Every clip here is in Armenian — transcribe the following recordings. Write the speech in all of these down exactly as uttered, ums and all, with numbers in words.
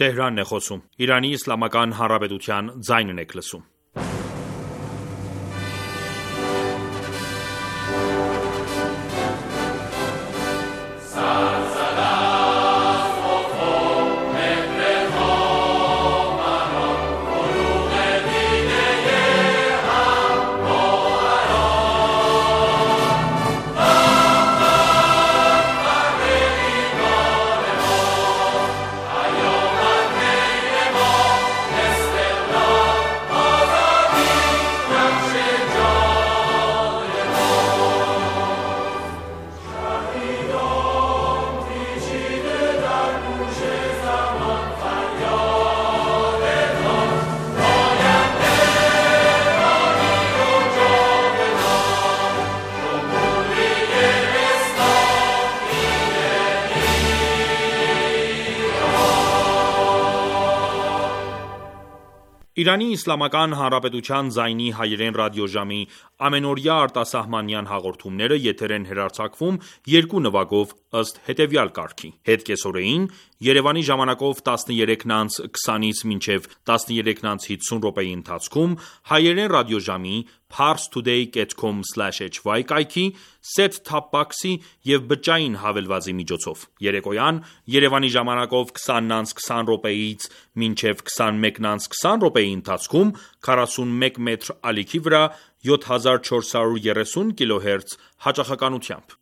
Տեհրանն է խոսում։ Իրանի Իսլամական Հանրապետության ձայնն եք լսում։ Իրանի Իսլամական Հանրապետության ձայնի հայերեն ռադիոժամի ամենօրյա արտասահմանյան հաղորդումները եթեր են հեռարձակվում երկու նվագով ըստ հետևյալ կարգի. Հետկեսօրեին Երևանի ժամանակով տասներեքն անց քսանից մինչև տասներեքն անց հիսուն րոպեի ընթացքում հայերեն ռադիոժամի parstoday dot com slash h y կայքի set-top box-ի և բջջային հավելվածի միջոցով։ Երեկոյան Երևանի ժամանակով քսանն անց քսան րոպեից մինչև քսանմեկն անց քսան րոպեի ընթացքում քառասունմեկ մետր ալիքի վրա յոթ հազար չորս հարյուր երեսուն կիլոհերց հաճախականությամբ։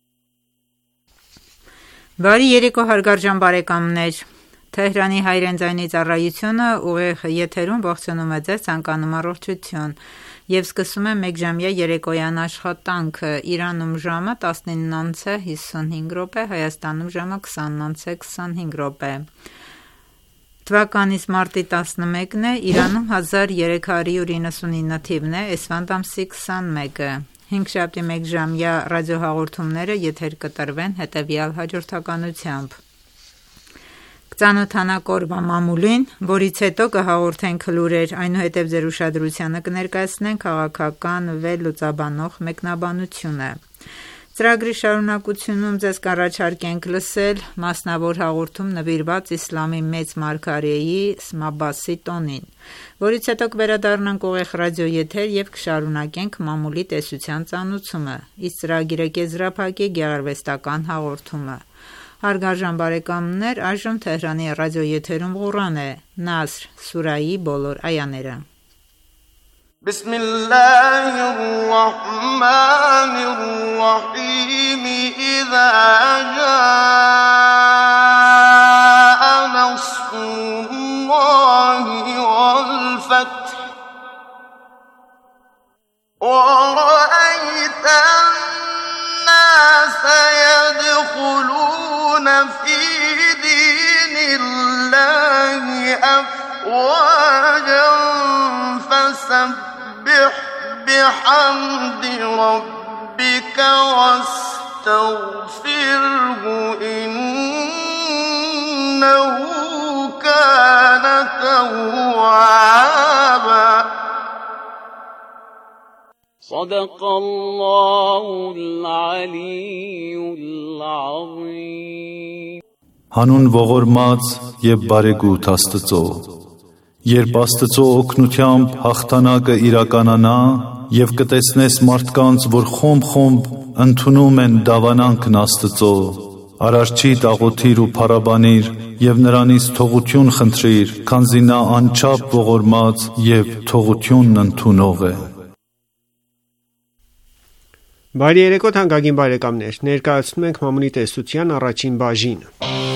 Բարի երեկո հարգարժան բարեկամներ, Թեհրանի հայրեն ձայնի ծառայությունը ուղիղ եթերում ողջունում է ձեզ, ցանկանում առողջություն և սկսում է մեկժամյա երեկոյան աշխատանքը։ Իրանում ժամը տասնինն անց է հիսունհինգ րոպե, Հայաստանում ժամը քսանն անց է քսանհինգ րոպե։ Թվականից մարտի տասնմեկն է, Իրանում հազար երեք հարյուր իննսունինը թիվն է, Էսվանդ ամսի քսանմեկը։ Հինգշաբթի մեկժամյա ռադիոհաղորդումները եթեր կտրվեն հետևյալ հաջորդականությամբ. Կծանոթանանք օրվա մամուլին, որից հետո կհաղորդենք լուրեր, այնուհետև ձեր ուշադրությանը կներկայացնենք քաղաքական վերլուծաբանող մեկնաբանությունը։ Ծրագրի շարունակությունում ձեզ կառաջարկենք լսել մասնավոր հաղորդում նվիրված իսլամի մեծ մարգարեի Սմաբասի տոնին, որից հետո կվերադառնանք ուղիղ ռադիոեթեր և կշարունակենք մամուլի տեսության ծանուցումը, իսկ ծրագիրը կեզրափակի գեղարվեստական հաղորդումը։ Հարգարժան բարեկամներ, այժմ Թեհրանի ռադիոեթերում Ղուրան է, Նասր սուրայի բոլոր այաները։ بسم الله الرحمن الرحيم إذا جاء نصر الله والفتح ورأيت الناس يدخلون في دين الله أفواجا فسبح بحمد ربك واستغفره إنه كان توابا صدق الله العلي العظيم Հանուն ողորմած և բարեգութ Աստծո, երբ Աստծո օգնությամբ հաղթանակը իրականանա և կտեսնես մարդկանց, որ խումբ-խումբ ընդունում են դավանանքն Աստծո, Արարչիդ աղոթիր ու փառաբանիր և նրանից թողություն խնդրիր, քանզի նա անչափ ողորմած և թողությունն ընդունող է։ Բարի երեկո թանկագին բարեկամներ, ներկայացնում ենք մամուլի տեսության առաջին բաժինը։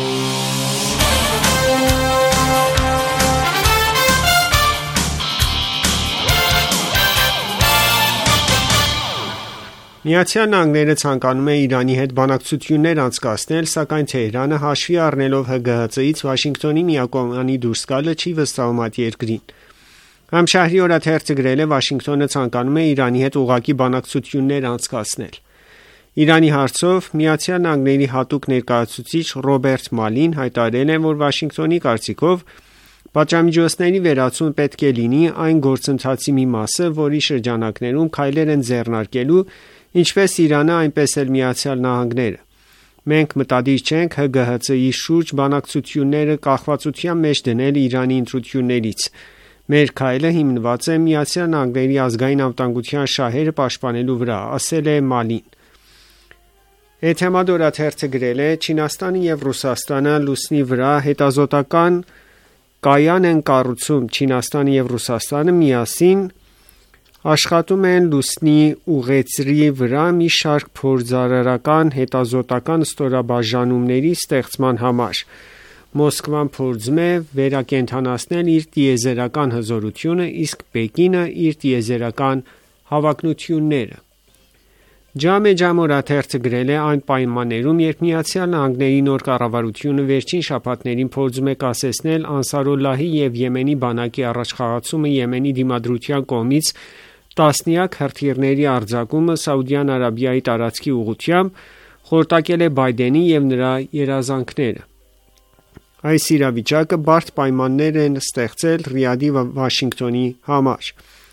Միացյալ Նահանգները ցանկանում է Իրանի հետ բանակցություններ անցկացնել, սակայն Թեհրանը հաշվի առնելով Հ Գ Հ Ց-ից Վաշինգտոնի միակողմանի դուրս գալը չի վստահում այդ երկրին։ Համշահրի օրաթերթը գրել է Վաշինգտոնը ցանկանում է Իրանի հետ ուղղակի բանակցություններ անցկացնել։ Իրանի հարցով Միացյալ Նահանգների հատուկ ներկայացուցիչ Ռոբերտ Մալին հայտարարել է, որ Վաշինգտոնի կարծիքով պատժամիջոցների վերացում պետք է լինի այն գործընթացի մի մասը, որի շրջանակներում քայլեր են ձեռնարկելու ինչպես Իրանը, այնպես էլ Միացյալ Նահանգները։ Մենք մտադիր չենք Հ Գ Հ Ց-ի շուրջ բանակցությունները կախվածության մեջ դնել Իրանի ընտրություններից։ Մեր քայլը հիմնված է Միացյալ Նահանգների ազգային անվտանգության շահերը պաշտպանելու վրա, ասել է Մալին։ Էթեմադ օրաթերթը գրել է. Չինաստանը և Ռուսաստանը լուսնի վրա հետազոտական կայան են կառուցում։ Չինաստանը և Ռուսաստանը միասին աշխատում են լուսնի ուղեծրի վրա մի շարք փորձարարական հետազոտական ստորաբաժանումների ստեղծման համար։ Մոսկվան փորձում է վերակենդանացնել իր տիեզերական հզորությունը, իսկ Պեկինը իր տիեզերական հավակնությունները։ Ջամ-e Ջամ օրաթերթը գրել է. այն պայմաններում, երբ Միացյալ Նահանգների նոր կառավարությունը վերջին շաբաթներին փորձում է կասեցնել Անսարոլլահի և Եմենի բանակի առաջխաղացումը Եմենի դիմադրության կողմից տասնյակ հրթիռների արձակումը Սաուդյան Արաբիայի տարածքի ուղղությամբ, խորտակել է Բայդենի և նրա երազանքները։ Այս իրավիճակը բարդ պայմաններ են ստեղծել Ռիադի և Վաշինգտոնի համար։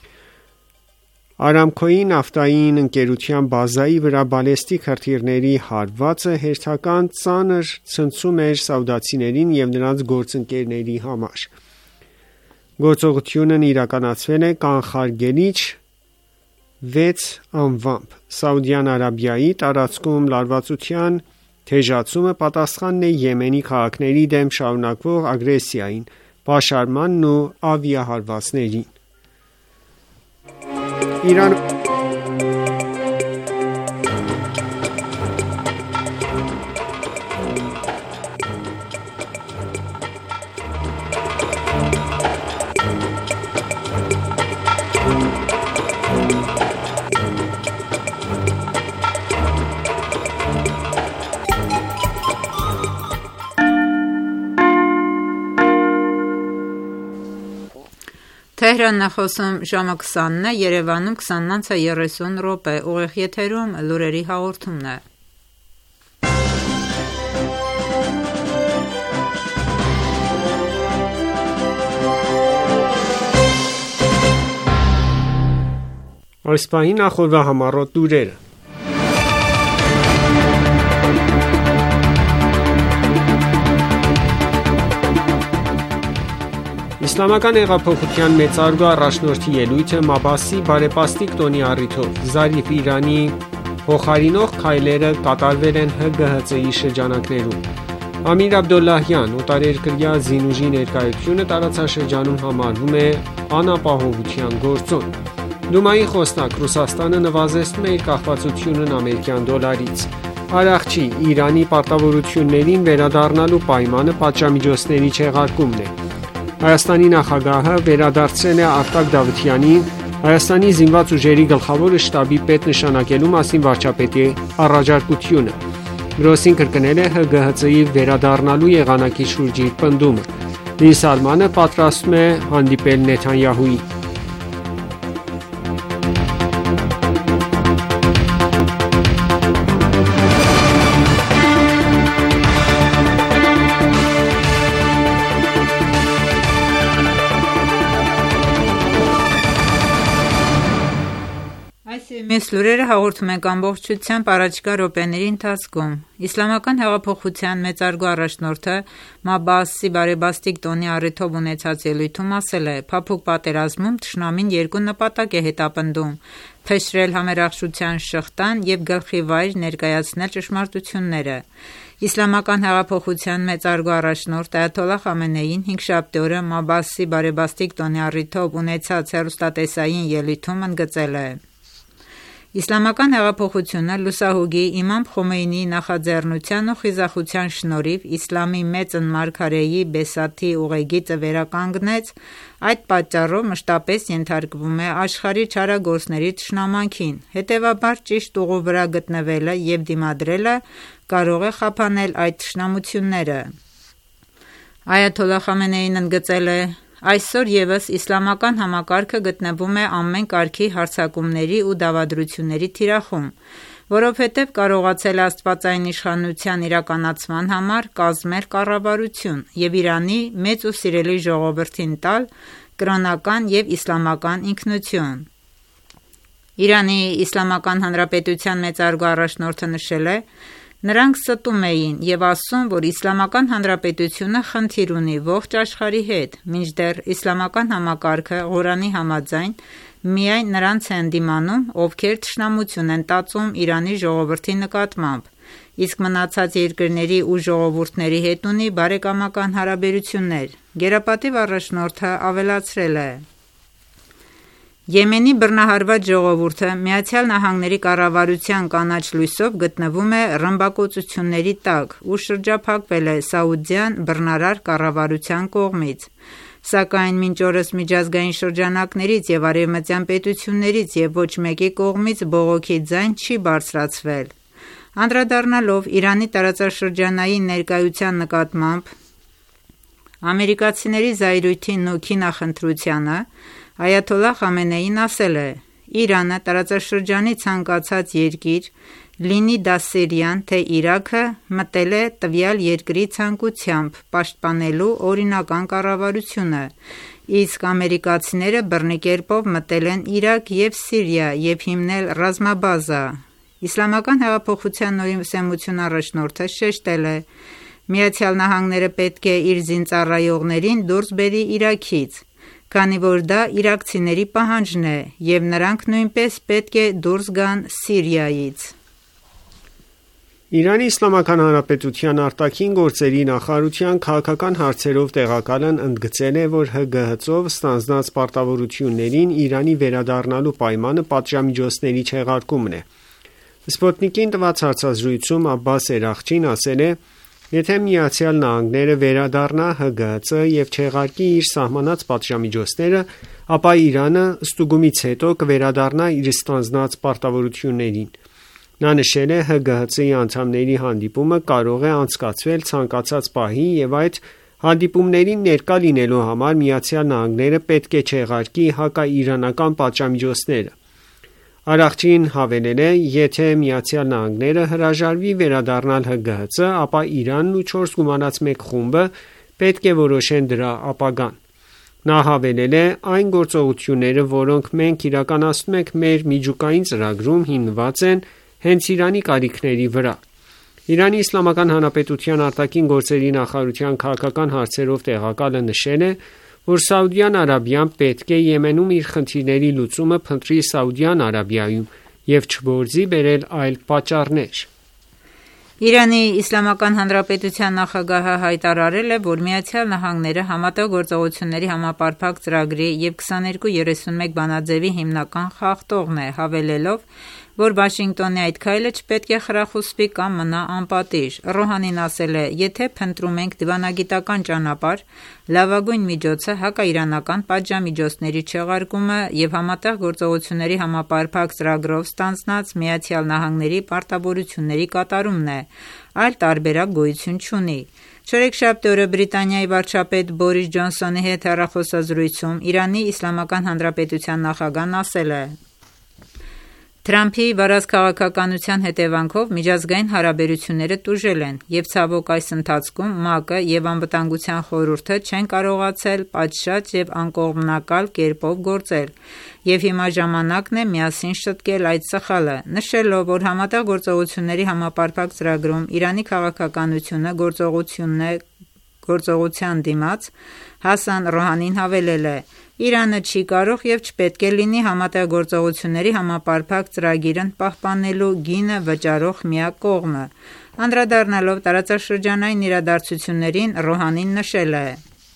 Արամքոյի նավթային ընկերության բազայի վրա բալեստիկ հրթիռների հարվածը հերթական ծանր ցնցում էր սաուդացիներին և նրանց գործընկերների համար։ Գործողությունն իրականացվել է կանխարգելիչ վեց անվամբ։ Սաուդյան Արաբիայի տարածքում լարվածության թեժացումը պատասխանն է Եմենի քաղաքների դեմ շարունակվող ագրեսիային, պաշարմանն ու ավիահարվածներին։ Իրան Թեհրանն է խոսում ժամը քսանն է, Երևանում քսանն է երեսուն րոպե, ուղիղ եթերում լուրերի հաղորդումն է։ Այս պահին նախորդ համառոտ լուրերը։ Իսլամական հեղափոխության մեծարգո առաջնորդի ելույթը Մաբասի բարեպաստիկ տոնի առիթով։ Զարիֆ Իրանի փոխարինող քայլերը կատարվել են Հ Գ Հ Ց-ի շրջանակներում։ Ամիր Աբդոլլահյան օտարերկրյա զինուժի ներկայությունը տարածաշրջանում համարվում է անապահովության գործոն։ Դումայի խոսնակ Ռուսաստանը նվազեցնում է իր կախվածությունն ամերիկյան դոլարից։ Արաղչի Իրանի պարտավորություններին վերադառնալու պայմանը պատժամիջոցների չեղարկումն է։ Հայաստանի նախագահը վերադարձրել է Արտակ Դավթյանին Հայաստանի զինված ուժերի գլխավոր շտաբի պետ նշանակելու մասին վարչապետի առաջարկությունը։ Գրոսին կրկնել է Հ Գ Հ Ց-ի վերադառնալու եղանակի շուրջ իր պնդումը։ Բին Սալմանը պատրաստվում է հանդիպել Նեթանյահուին։ Մյուս լուրերը հաղորդում ենք ամբողջությամբ առաջիկա րոպեների ընթացքում։ Իսլամական հեղափոխության մեծարգո առաջնորդը Մաբասի բարեբաստիկ տոնի առիթով ունեցած ելույթում ասել է. «Փափուկ պատերազմում թշնամին երկու նպատակ է հետապնդում՝ փշրել համերաշխության շղթան և գլխի վայր ներկայացնել ճշմարտությունները»։ Իսլամական հեղափոխության մեծարգո առաջնորդ Այաթոլլահ Խամենեին հինգշաբթի օրը Մաբասի բարեբաստիկ տոնի առիթով ունեցած հեռուստատեսային ելույթում ընդգծել է. Իսլամական հեղափոխությունը լուսահոգի Իմամ Խոմեյնիի նախաձեռնության ու խիզախության շնորհիվ իսլամի մեծն մարգարեի Բեսաթի ուղեգիծը վերականգնեց, այդ պատճառով մշտապես ենթարկվում է աշխարհի չարագործների թշնամանքին, հետևաբար ճիշտ ուղու վրա գտնվելը և դիմադրելը կարող է խափանել այդ թշնամությունները։ Այաթոլլահ Խամենեին ընդգծել է. «Այսօր ևս իսլամական համակարգը գտնվում է ամեն կարգի հարձակումների ու դավադրությունների թիրախում, որովհետև կարողացել է աստվածային իշխանության իրականացման համար կազմել կառավարություն և Իրանի մեծ ու սիրելի ժողովրդին տալ կրոնական և իսլամական ինքնություն»։ Իրանի Իսլամական Հանրապետության մեծարգո առաջնորդը նշել է. Նրանք ստում էին և ասում, որ Իսլամական Հանրապետությունը խնդիր ունի ողջ աշխարհի հետ, մինչդեռ իսլամական համակարգը Ղուրանի համաձայն միայն նրանց է ընդդիմանում, ովքեր թշնամություն են տածում Իրանի ժողովրդի նկատմամբ, իսկ մնացած երկրների ու ժողովուրդների հետ ունի բարեկամական հարաբերություններ։ Գերապատիվ առաջնորդը ավելացրել է. Եմենի բռնահարված ժողովուրդը ԱՄՆ կառավարության կանաչ լույսով գտնվում է ռմբակոծությունների տակ ու շրջափակվել է սաուդյան բռնարար կառավարության կողմից, սակայն մինչ օրս միջազգային շրջանակներից և արևմտյան պետություններից և ոչ մեկի կողմից բողոքի ձայն չի բարձրացվել։ Անդրադառնալով Իրանի տարածաշրջանային ներկայության նկատմամբ ամերիկացիների զայրույթին ու քինախնդրությանը, Այաթոլլահ Խամենեին ասել է. «Իրանը տարածաշրջանի ցանկացած երկիր, լինի դա Սիրիան, թե Իրաքը, մտել է տվյալ երկրի ցանկությամբ պաշտպանելու օրինական կառավարությունը, իսկ ամերիկացիները բռնի կերպով մտել են Իրաք և Սիրիա և հիմնել ռազմաբազա»։ Իսլամական հեղափոխության նորսեմություն առաջնորդը շեշտել է. «ԱՄՆ-ը պետք է իր զինծառայողներին դուրս բերի Իրաքից, քանի որ դա իրաքցիների պահանջն է, և նրանք նույնպես պետք է դուրս գան Սիրիայից»։ Իրանի Իսլամական Հանրապետության արտաքին գործերի նախարարության քաղաքական հարցերով տեղակալն ընդգծել է, որ ՀԳՀԾ-ով ստանձնած պարտավորություններին Իրանի վերադառնալու պայմանը պատժամիջոցների չեղարկումն է։ Sputnik-ին տված հարցազրույցում Աբբաս Էրաղչին ասել է. «Եթե ԱՄՆ-ը վերադառնա ՀԳՀԾ և չեղարկի իր սահմանած պատժամիջոցները, ապա Իրանը ստուգումից հետո կվերադառնա իր ստանձնած պարտավորություններին»։ Նա նշել է. «ՀԳՀԾ-ի անդամների հանդիպումը կարող է անցկացվել ցանկացած պահի և այդ հանդիպումներին ներկա լինելու համար ԱՄՆ-ը պետք է չեղարկի հակաիրանական պատժամիջոցները»։ Արաղչին հավելել է. «Եթե ԱՄՆ-ը հրաժարվի վերադառնալ ՀԳՀԾ, ապա Իրանն ու չորս գումարած մեկ խումբը պետք է որոշեն դրա ապագան»։ Նա հավելել է. «Այն գործողությունները, որոնք մենք իրականացնում ենք մեր միջուկային ծրագրում, հիմնված են հենց Իրանի կարիքների վրա»։ Իրանի Իսլամական Հանրապետության արտաքին գործերի նախարարության քաղաքական հարցերով տեղակալը նշել է, որ Սաուդյան Արաբիան պետք է Եմենում իր խնդիրների լուծումը փնտրի Սաուդյան Արաբիայում և չգործի բերել այլ պատճառներ։ Իրանի Իսլամական Հանրապետության նախագահը հայտարարել է, որ ԱՄՆ-ը Համատեղ գործողությունների համապարփակ ծրագրի և քսաներկու երեսունմեկ բանաձևի հիմնական խախտողն է, հավելելով, որ Վաշինգտոնի այդ քայլը չպետք է խրախուսվի կամ մնա անպատիժ։ Ռոհանին ասել է. «Եթե փնտրում ենք դիվանագիտական ճանապարհ, լավագույն միջոցը հակաիրանական պատժամիջոցների չեղարկումը և Համատեղ գործողությունների համապարփակ ծրագրով ստանձնած ԱՄՆ-ի պարտավորությունների կատարումն է, այլ տարբերակ գոյություն չունի»։ Չորեքշաբթի օրը Բրիտանիայի վարչապետ Բորիս Ջոնսոնի հետ հեռախոսազրույցում Իրանի Իսլամական Հանրապետության նախագահն ասել է. «Թրամփի վարած քաղաքականության հետևանքով միջազգային հարաբերությունները տուժել են, և ցավոք այս ընթացքում ՄԱԿ-ը և Անվտանգության խորհուրդը չեն կարողացել պատշաճ և անկողմնակալ կերպով գործել, և հիմա ժամանակն է միասին շտկել այդ սխալը»։ Նշելով, որ Համատեղ գործողությունների համապարփակ ծրագրում Իրանի քաղաքականությունը գործողություն է գործողության դիմաց, Հասան Ռոհանին հավելել է. «Իրանը չի կարող և չպետք է լինի Համատեղ գործողությունների համապարփակ ծրագիրն պահպանելու գինը վճարող միակ կողմը»։ Անդրադառնալով տարածաշրջանային իրադարձություններին, Ռոհանին նշել է.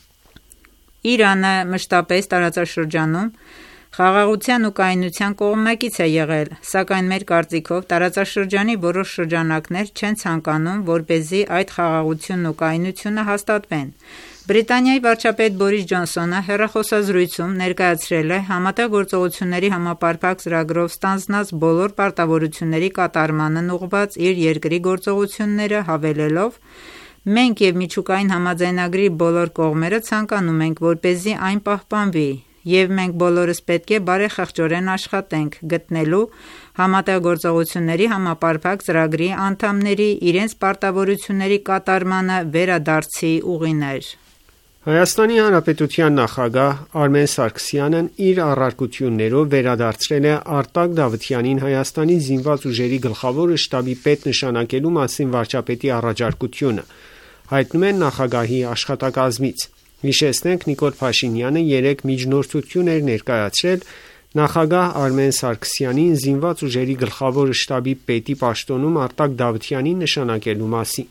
«Իրանը մշտապես տարածաշրջանում խաղաղության ու կայունության կողմնակից է եղել, սակայն մեր կարծիքով տարածաշրջանի որոշ շրջանակներ չեն ցանկանում, որպեսզի այդ խաղաղությունն ու կայունությունը հաստատվեն»։ Բրիտանիայի վարչապետ Բորիս Ջոնսոնը հեռախոսազրույցում ներկայացրել է Համատեղ գործողությունների համապարփակ ծրագրով ստանձնած բոլոր պարտավորությունների կատարմանն ուղղված իր երկրի գործողությունները, հավելելով. «Մենք և միջուկային համաձայնագրի բոլոր կողմերը ցանկանում ենք, որպեսզի այն պահպանվի, և մենք բոլորս պետք է բարեխղճորեն աշխատենք՝ գտնելու Համատեղ գործողությունների համապարփակ ծրագրի անդամների իրենց պարտավորությունների կատարմանը վերադարձի ուղիներ»։ Հայաստանի Հանրապետության նախագահ Արմեն Սարգսյանն իր առարկություններով վերադարձրել է Արտակ Դավթյանին Հայաստանի զինված ուժերի գլխավոր շտաբի պետ նշանակելու մասին վարչապետի առաջարկությունը, հայտնում են նախագահի աշխատակազմից։ Հիշեցնենք, Նիկոլ Փաշինյանը երեկ միջնորդություն էր ներկայացրել նախագահ Արմեն Սարգսյանին զինված ուժերի գլխավոր շտաբի պետի պաշտոնում Արտակ Դավթյանին նշանակելու մասին։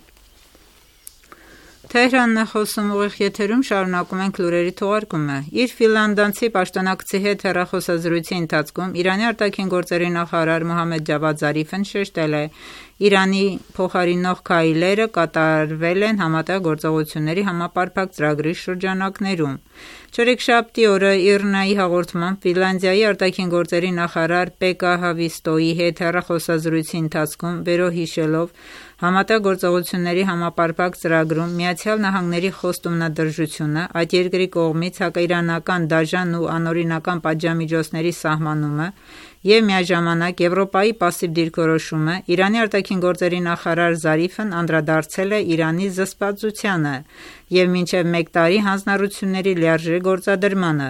Թեհրանն է խոսում, ուղիղ եթերում շարունակում ենք լուրերի թողարկումը։ Իր ֆինլանդացի պաշտոնակցի հետ հեռախոսազրույցի ընթացքում Իրանի արտաքին գործերի նախարար Մոհամմեդ Ջավադ Զարիֆն շեշտել է. Իրանի փոխարինող քայլերը կատարվել են համատեղ գործողությունների համապարփակ ծրագրի շրջանակներում։ Չորեքշաբթի օրը ԻՌՆԱ-ի հաղորդմամբ Ֆինլանդիայի արտաքին գործերի նախարար Պեկա Հավիստոյի հետ հեռախոսազրույցի ընթացքում վերոհիշելով համատեղ գործողությունների համապարփակ ծրագրում Միացյալ Նահանգների խոստումնադրժությունը, այդ երկրի կողմից հակաիրանական դաժան ու անօրինական պատժամիջոցների սահմանումը և միաժամանակ Եվրոպայի պասիվ դիրքորոշումը, Իրանի արտաքին գործերի նախարար Զարիֆն անդրադարձել է Իրանի զսպվածությանը և մինչև մեկ տարի հանձնառությունների լիարժեք գործադրմանը։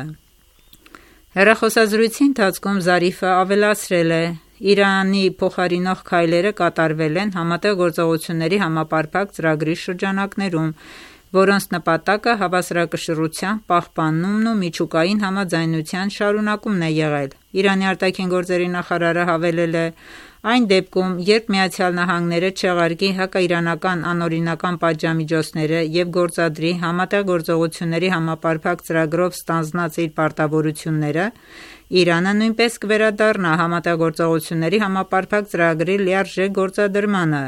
Հեռախոսազրույցի ընթացքում Զարիֆը ավելացրել է. Իրանի փոխարինող քայլերը կատարվել են համատեղ գործողությունների համապարփակ ծրագրի շրջանակներում, որոնց նպատակը հավասարակշռության պահպանումն ու միջուկային համաձայնության շարունակումն է եղել։ Իրանի արտաքին գործերի նախարարը հավելել է. Այն դեպքում, երբ Միացյալ Նահանգները չեղարկի հակաիրանական անօրինական պատժամիջոցները և գործադրի համատեղ գործողությունների համապարփակ ծրագրով ստանձնած իր պարտավորությունները, Իրանը նույնպես կվերադառնա համատեղ գործողությունների համապարփակ ծրագրի լիարժեք գործադրմանը։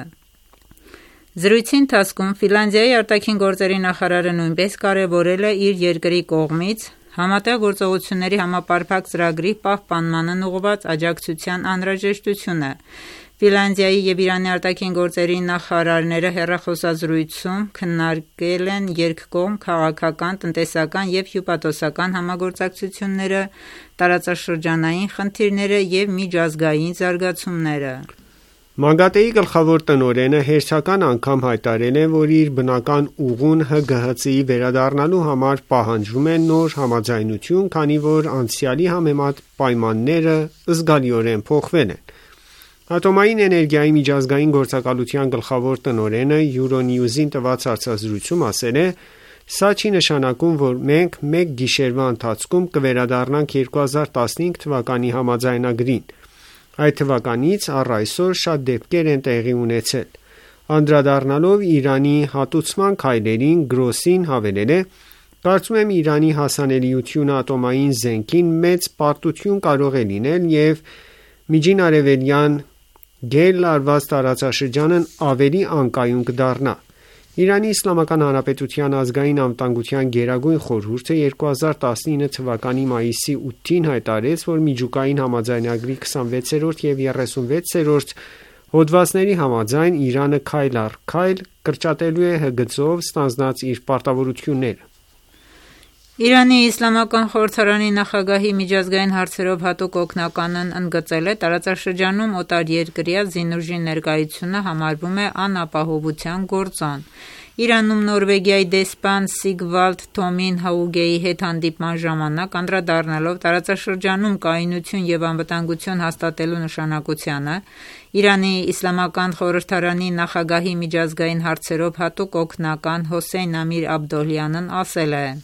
Զրույցի ընթացքում Ֆինլանդիայի արտաքին գործերի նախարարը նույնպես կարևորել է իր երկրի կողմից համատեղ գործողությունների համապարփակ ծրագրի պահպանմանն ուղղված աջակցության անհրաժեշտությունը։ Ֆինլանդիայի և Իրանի արտաքին գործերի նախարարները հեռախոսազրույցում քննարկել են երկկողմ քաղաքական, տնտեսական և հյուպատոսական համագործակցությունները, տարածաշրջանային խնդիրները և միջազգային զարգացումները։ ՄԱԳԱՏԷ-ի գլխավոր տնօրենը հերթական անգամ հայտարարել է, որ իր բնական ուղուն ՀԳՀԾ-ի վերադառնալու համար պահանջում է նոր համաձայնություն, քանի որ անցյալի համեմատ պայմանները զգալիորեն փոխվել են։ Ատոմային էներգիայի միջազգային գործակալության գլխավոր տնօրենը Euronews-ին տված հարցազրույցում ասել է. Սա չի նշանակում, որ մենք մեկ գիշերվա ընթացքում կվերադառնանք երկու հազար տասնհինգ թվականի համաձայնագրին։ Այդ թվականից առ այսօր շատ դեպքեր են տեղի ունեցել։ Անդրադառնալով Իրանի հատուցման քայլերին, Գրոսին հավելել է. Կարծում եմ Իրանի հասանելիությունը ատոմային զենքին մեծ պարտություն կարող է լինել և միջինարևելյան գեր լարված տարածաշրջանն ավելի անկայուն կդառնա։ Իրանի Իսլամական Հանրապետության ազգային անվտանգության գերագույն խորհուրդը երկու հազար տասնինը թվականի մայիսի ութին հայտարարեց, որ միջուկային համաձայնագրի քսանվեցերորդ և երեսունվեցերորդ հոդվածների համաձայն Իրանը քայլ առ քայլ կրճատելու է ՀԳԾ-ով ստանձնած իր պարտավորությունները։ Իրանի Իսլամական խորհրդարանի նախագահի միջազգային հարցերով հատուկ օգնականն ընդգծել է տարածաշրջանում օտարերկրյա զինուժի ներկայությունը համարվում է անապահովության գործոն։ Իրանում Նորվեգիայի դեսպան Սիգվալդ Թոմին Հաուգեի հետ հանդիպման ժամանակ անդրադառնալով տարածաշրջանում կայունություն և անվտանգություն հաստատելու նշանակությանը, Իրանի Իսլամական խորհրդարանի նախագահի միջազգային հարցերով հատուկ օգնական Հոսեյն Ամիր Աբդոլյանն ասել է.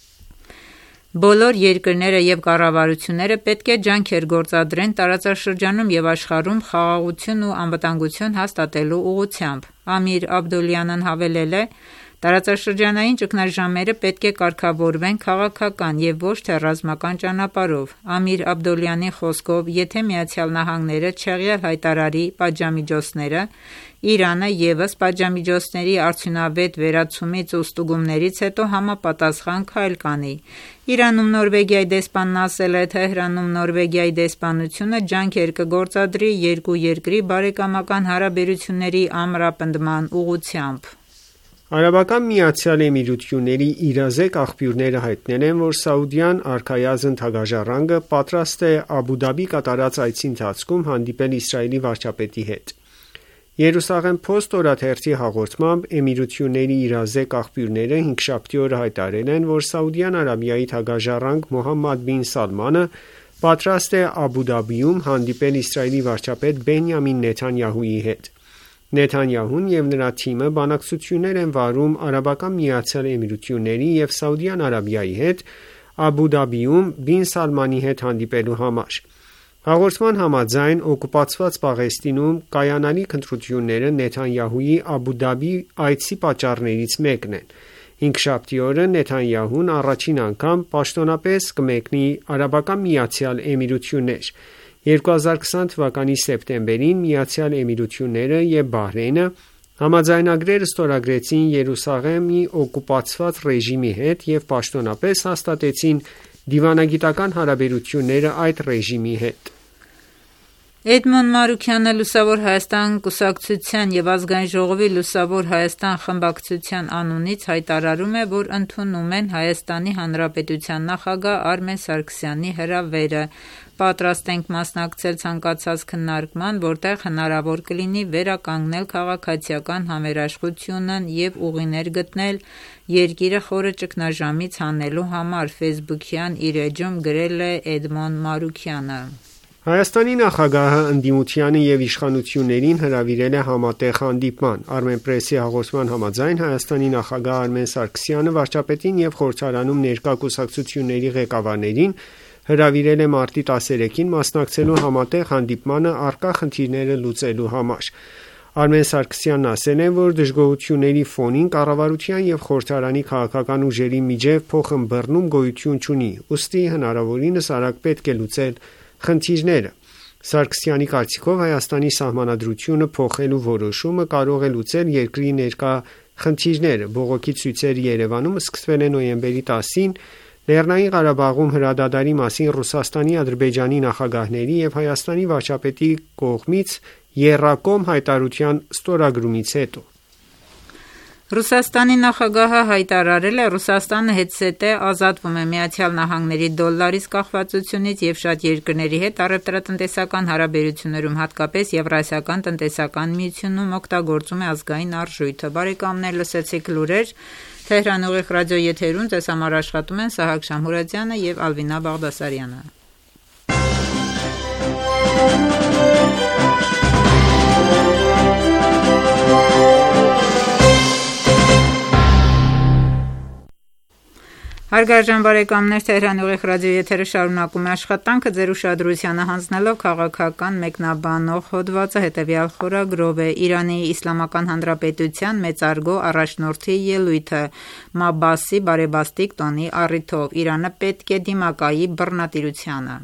Բոլոր երկրները և կառավարությունները պետք է ջանքեր գործադրեն տարածաշրջանում և աշխարհում խաղաղություն ու անվտանգություն հաստատելու ուղղությամբ։ Ամիր Աբդոլյանն հավելել է. Տարածաշրջանային ճգնաժամերը պետք է կարգավորվեն քաղաքական և ոչ թե ռազմական ճանապարհով։ Ամիր Աբդոլյանի խոսքով, եթե Միացյալ Նահանգները չեղյալ հայտարարի պատժամիջոցները, Իրանը ևս պատժամիջոցների արդյունավետ վերացումից ու ստուգումներից հետո համապատասխան քայլ կանի։ Իրանում Նորվեգիայի դեսպանն ասել է. Թեհրանում Նորվեգիայի դեսպանությունը ջանքեր կգործադրի երկու երկրի բարեկամական հարաբերությունների ամրապնդման ուղղությամբ։ Արաբական Միացյալ Էմիրությունների իրազեկ աղբյուրները հայտնել են, որ Սաուդյան արքայազն թագաժառանգը պատրաստ է Աբու Դաբի կատարած այցի ընթացքում հանդիպել Իսրայելի վարչապետի հետ։ Երուսաղեմ Post օրաթերթի հաղորդմամբ Էմիրությունների իրազեկ աղբյուրները հինգշաբթի օրը հայտարարել են, որ Սաուդյան Արաբիայի թագաժառանգ Մոհամմադ բին Սալմանը պատրաստ է Աբու Դաբիում հանդիպել Իսրայելի վարչապետ Բենյամին Նեթանյահուի հետ։ Նեթանյահուն և նրա թիմը բանակցություններ են վարում Արաբական Միացյալ Էմիրությունների և Սաուդյան Արաբիայի հետ Աբու Դաբիում բին Սալմանի հետ հանդիպելու համար։ Հաղորդման համաձայն օկուպացված Պաղեստինում կայանալիք ընտրությունները Նեթանյահուի Աբու Դաբի այցի պատճառներից մեկն են։ Հինգշաբթի օրը Նեթանյահուն առաջին անգամ պաշտոնապես կմեկնի Արաբական Միացյալ Էմիրություններ։ երկու հազար քսան թվականի սեպտեմբերին Միացյալ Էմիրությունները և Բահրեյնը համաձայնագրեր ստորագրեցին Երուսաղեմի օկուպացված ռեժիմի հետ և պաշտոնապես հաստատեցին դիվանագիտական հարաբերությունները այդ ռեժիմի հետ։ Էդմոն Մարուքյանը Լուսավոր Հայաստան կուսակցության և Ազգային ժողովի Լուսավոր Հայաստան խմբակցության անունից հայտարարում է, որ ընդունում են Հայաստանի Հանրապետության նախագահ Արմեն Սարգսյանի հրավերը։ Պատրաստ ենք մասնակցել ցանկացած քննարկման, որտեղ հնարավոր կլինի վերականգնել քաղաքացիական համերաշխությունն և ուղիներ գտնել երկիրը խորը ճգնաժամից հանելու համար, ֆեյսբուքյան իր էջում գրել է Էդմոն Մարուքյանը։ Հայաստանի նախագահը ընդդիմությանը և իշխանություններին հրավիրել է համատեղ հանդիպման։ Armenpress-ի հաղորդման համաձայն Հայաստանի նախագահ Արմեն Սարգսյանը վարչապետին և խորհրդարանում ներկա կուսակցությունների ղեկավարներին հրավիրել է մարտի տասներեքին մասնակցելու համատեղ հանդիպմանը առկա խնդիրները լուծելու համար։ Արմեն Սարգսյանն ասել է, որ դժգոհությունների ֆոնին կառավարության և խորհրդարանի քաղաքական ուժերի միջև փոխըմբռնում գոյություն չունի, ուստի հնարավորինս արագ պետք է լուծել խնդիրները։ Սարգսյանի կարծիքով Հայաստանի սահմանադրությունը փոխելու որոշումը կարող է լուծել երկրի ներկա խնդիրները։ Բողոքի ցույցերը Երևանում սկսվել են նոյեմբերի տասին Լեռնային Ղարաբաղում հրադադարի մասին Ռուսաստանի, Ադրբեջանի նախագահների և Հայաստանի վարչապետի կողմից եռակողմ հայտարարության ստորագրումից հետո։ Ռուսաստանի նախագահը հայտարարել է, Ռուսաստանը հետզհետե ազատվում է Միացյալ Նահանգների դոլարից կախվածությունից և շատ երկրների հետ առևտրատնտեսական հարաբերություններում, հատկապես Եվրասիական տնտեսական միությունում օգտագործում է ազգային արժույթը։ Բարեկամներ, լսեցիք լուրեր Թեհրան ուղիղ ռադիոեթերում, ձեզ համար աշխատում են Սահակ Շամուրադյանը և Ալվինա Բաղդասարյանը։ Հարգարժան բարեկամներ, Թեհրան ուղիղ ռադիոեթերը շարունակում է աշխատանքը, ձեր ուշադրությանը հանձնելով քաղաքական մեկնաբանող հոդվածը հետևյալ խորագրով է. Իրանի Իսլամական Հանրապետության մեծարգո առաջնորդի ելույթը Մաբասի բարեբաստիկ տոնի առիթով. Իրանը պետք է դիմակայի բռնատիրությանը։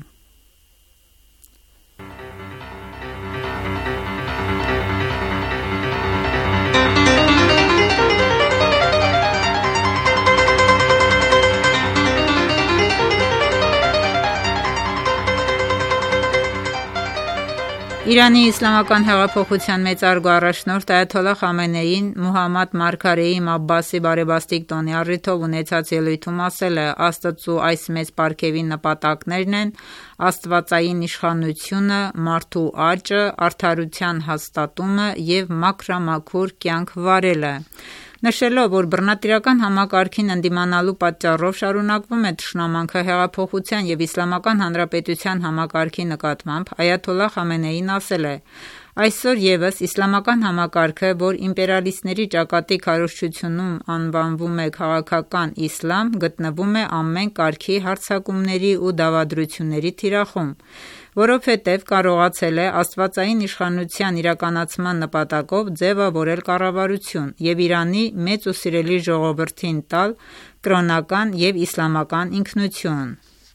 Իրանի Իսլամական հեղափոխության մեծարգո առաջնորդ Այաթոլլահ Խամենեին Մուհամմադ Մարգարեի Մաբասի բարեբաստիկ տոնի առիթով ունեցած ելույթում ասել է. Աստծու այս մեծ պարգևի նպատակներն են աստվածային իշխանությունը, մարդու աճը, արդարության հաստատումը և մաքրամաքուր կյանք վարելը։ Նշելով, որ բռնատիրական համակարգին ընդդիմանալու պատճառով շարունակվում է թշնամանքը հեղափոխության և Իսլամական Հանրապետության համակարգի նկատմամբ, Այաթոլլահ Խամենեին ասել է. Այսօր ևս իսլամական համակարգը, որ իմպերիալիստների ճակատի քարոզչությունում անվանվում է քաղաքական իսլամ, գտնվում է ամեն կարգի հարձակումների ու դավադրությունների թիրախում, որովհետև կարողացել է աստվածային իշխանության իրականացման նպատակով ձևավորել կառավարություն և Իրանի մեծ ու սիրելի ժողովրդին տալ կրոնական և իսլամական ինքնություն։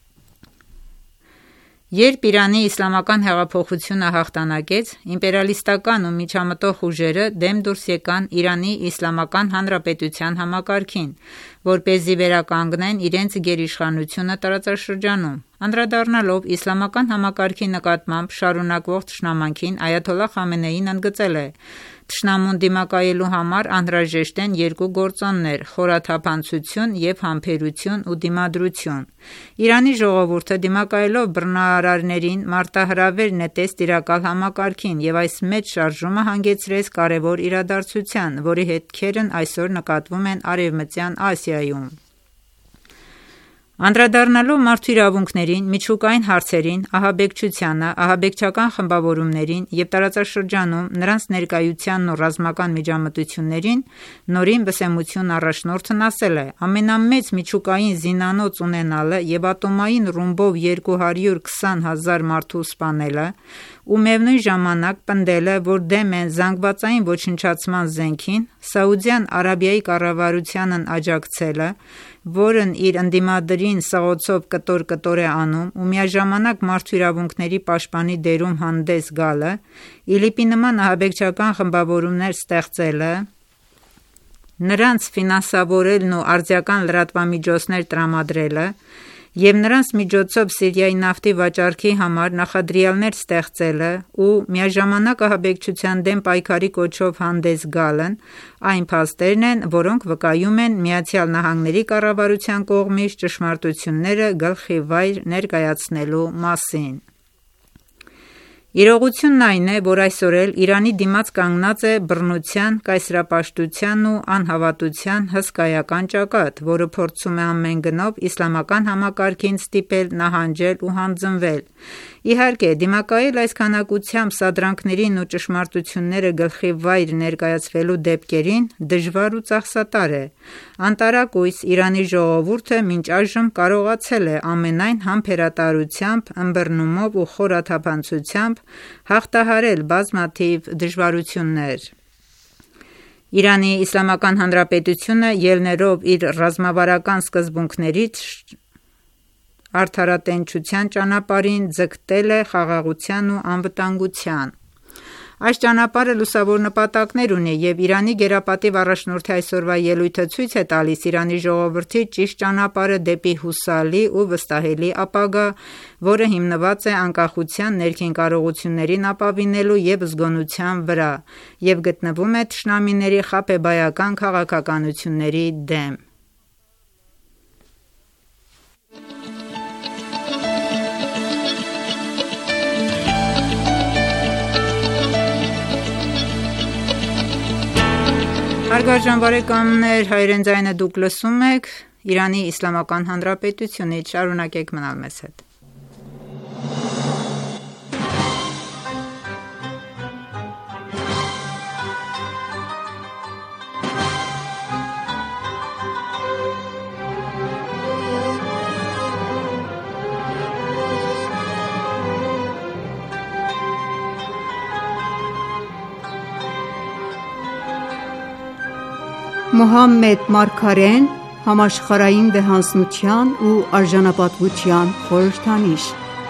Երբ Իրանի իսլամական հեղափոխությունը հաղթանակեց, իմպերիալիստական ու միջամտող ուժերը դեմ դուրս եկան Իրանի Իսլամական Հանրապետության համակարգին, որպեսզի վերականգնեն իրենց գերիշխանությունը տարածաշրջանում։ Անդրադառնալով իսլամական համակարգի նկատմամբ շարունակվող թշնամանքին, այաթոլլահ Խամենեին ընդգծել է. «Թշնամուն դիմակայելու համար անհրաժեշտ են երկու գործոններ՝ խորաթափանցություն և համբերություն ու դիմադրություն»։ Իրանի ժողովուրդը դիմակայելով բռնարարներին մարտահրավեր նետեց տիրակալ համակարգին և այս մեծ շարժումը հանգեցրեց կարևոր իրադարձության, որի հետքերն այսօր նկատվում են Արևմտյան Ասիայում։ Անդրադառնալով մարդու իրավունքներին, միջուկային հարցերին, ահաբեկչությանը, ահաբեկչական խմբավորումներին և տարածաշրջանում նրանց ներկայությանն ու ռազմական միջամտություններին, Նորին վսեմություն առաջնորդն ասել է. «Ամենամեծ միջուկային զինանոց ունենալը և ատոմային ռումբով երկու հարյուր քսան հազար մարդու սպանելը ու միևնույն ժամանակ պնդելը, որ դեմ են զանգվածային ոչնչացման զենքին, Սաուդյան Արաբիայի կառավարությանն աջակցելը, որն իր ընդդիմադիրին սղոցով կտոր-կտոր է անում ու միաժամանակ մարդու իրավունքների պաշտպանի դերում հանդես գալը, ԻԼԻՊ-ի նման ահաբեկչական խմբավորումներ ստեղծելը, նրանց ֆինանսավորելն ու արդիական լրատվամիջոցներ տրամադրելը և նրանց միջոցով Սիրիայի նավթի վաճառքի համար նախադրյալներ ստեղծելը ու միաժամանակ ահաբեկչության դեմ պայքարի կոչով հանդես գալն այն փաստերն են, որոնք վկայում են ԱՄՆ կառավարության կողմից ճշմարտությունները գլխիվայր ներկայացնելու մասին»։ Իրողությունն այն է, որ այսօր էլ Իրանի դիմաց կանգնած է բռնության, կայսերապաշտության ու անհավատության հսկայական ճակատ, որը փորձում է ամեն գնով իսլամական համակարգին ստիպել նահանջել ու հանձնվել։ Իհարկե, դիմակայել այս քանակությամբ սադրանքներին ու ճշմարտությունները գլխիվայր ներկայացվելու դեպքերին դժվար ու ծախսատար է։ Անտարակույս Իրանի ժողովուրդը մինչ այժմ կարողացել է ամենայն համբերատարությամբ, ըմբռնումով ու խորաթափանցությամբ հաղթահարել բազմաթիվ դժվարություններ։ Իրանի Իսլամական Հանրապետությունը, ելնելով իր ռազմավարական սկզբունքներից, արդարատենչության ճանապարհին ձգտել է խաղաղության ու անվտանգության։ Այս ճանապարհը լուսավոր նպատակներ ունի և Իրանի գերապատիվ առաջնորդի այսօրվա ելույթը ցույց է տալիս Իրանի ժողովրդի ճիշտ ճանապարհը դեպի հուսալի ու վստահելի ապագա, որը հիմնված է անկախության, ներքին կարողություններին ապավինելու և զգոնության վրա և գտնվում է թշնամիների խաբեբայական քաղաքականությունների դեմ։ Հարգարժան բարեկամներ, հայրեն ձայնը դուք լսում եք Իրանի Իսլամական Հանրապետությունից, շարունակեք մնալ մեզ հետ։ Մոհամմեդ մարգարեն համաշխարհային վեհանձնության ու արժանապատվության խորհրդանիշ։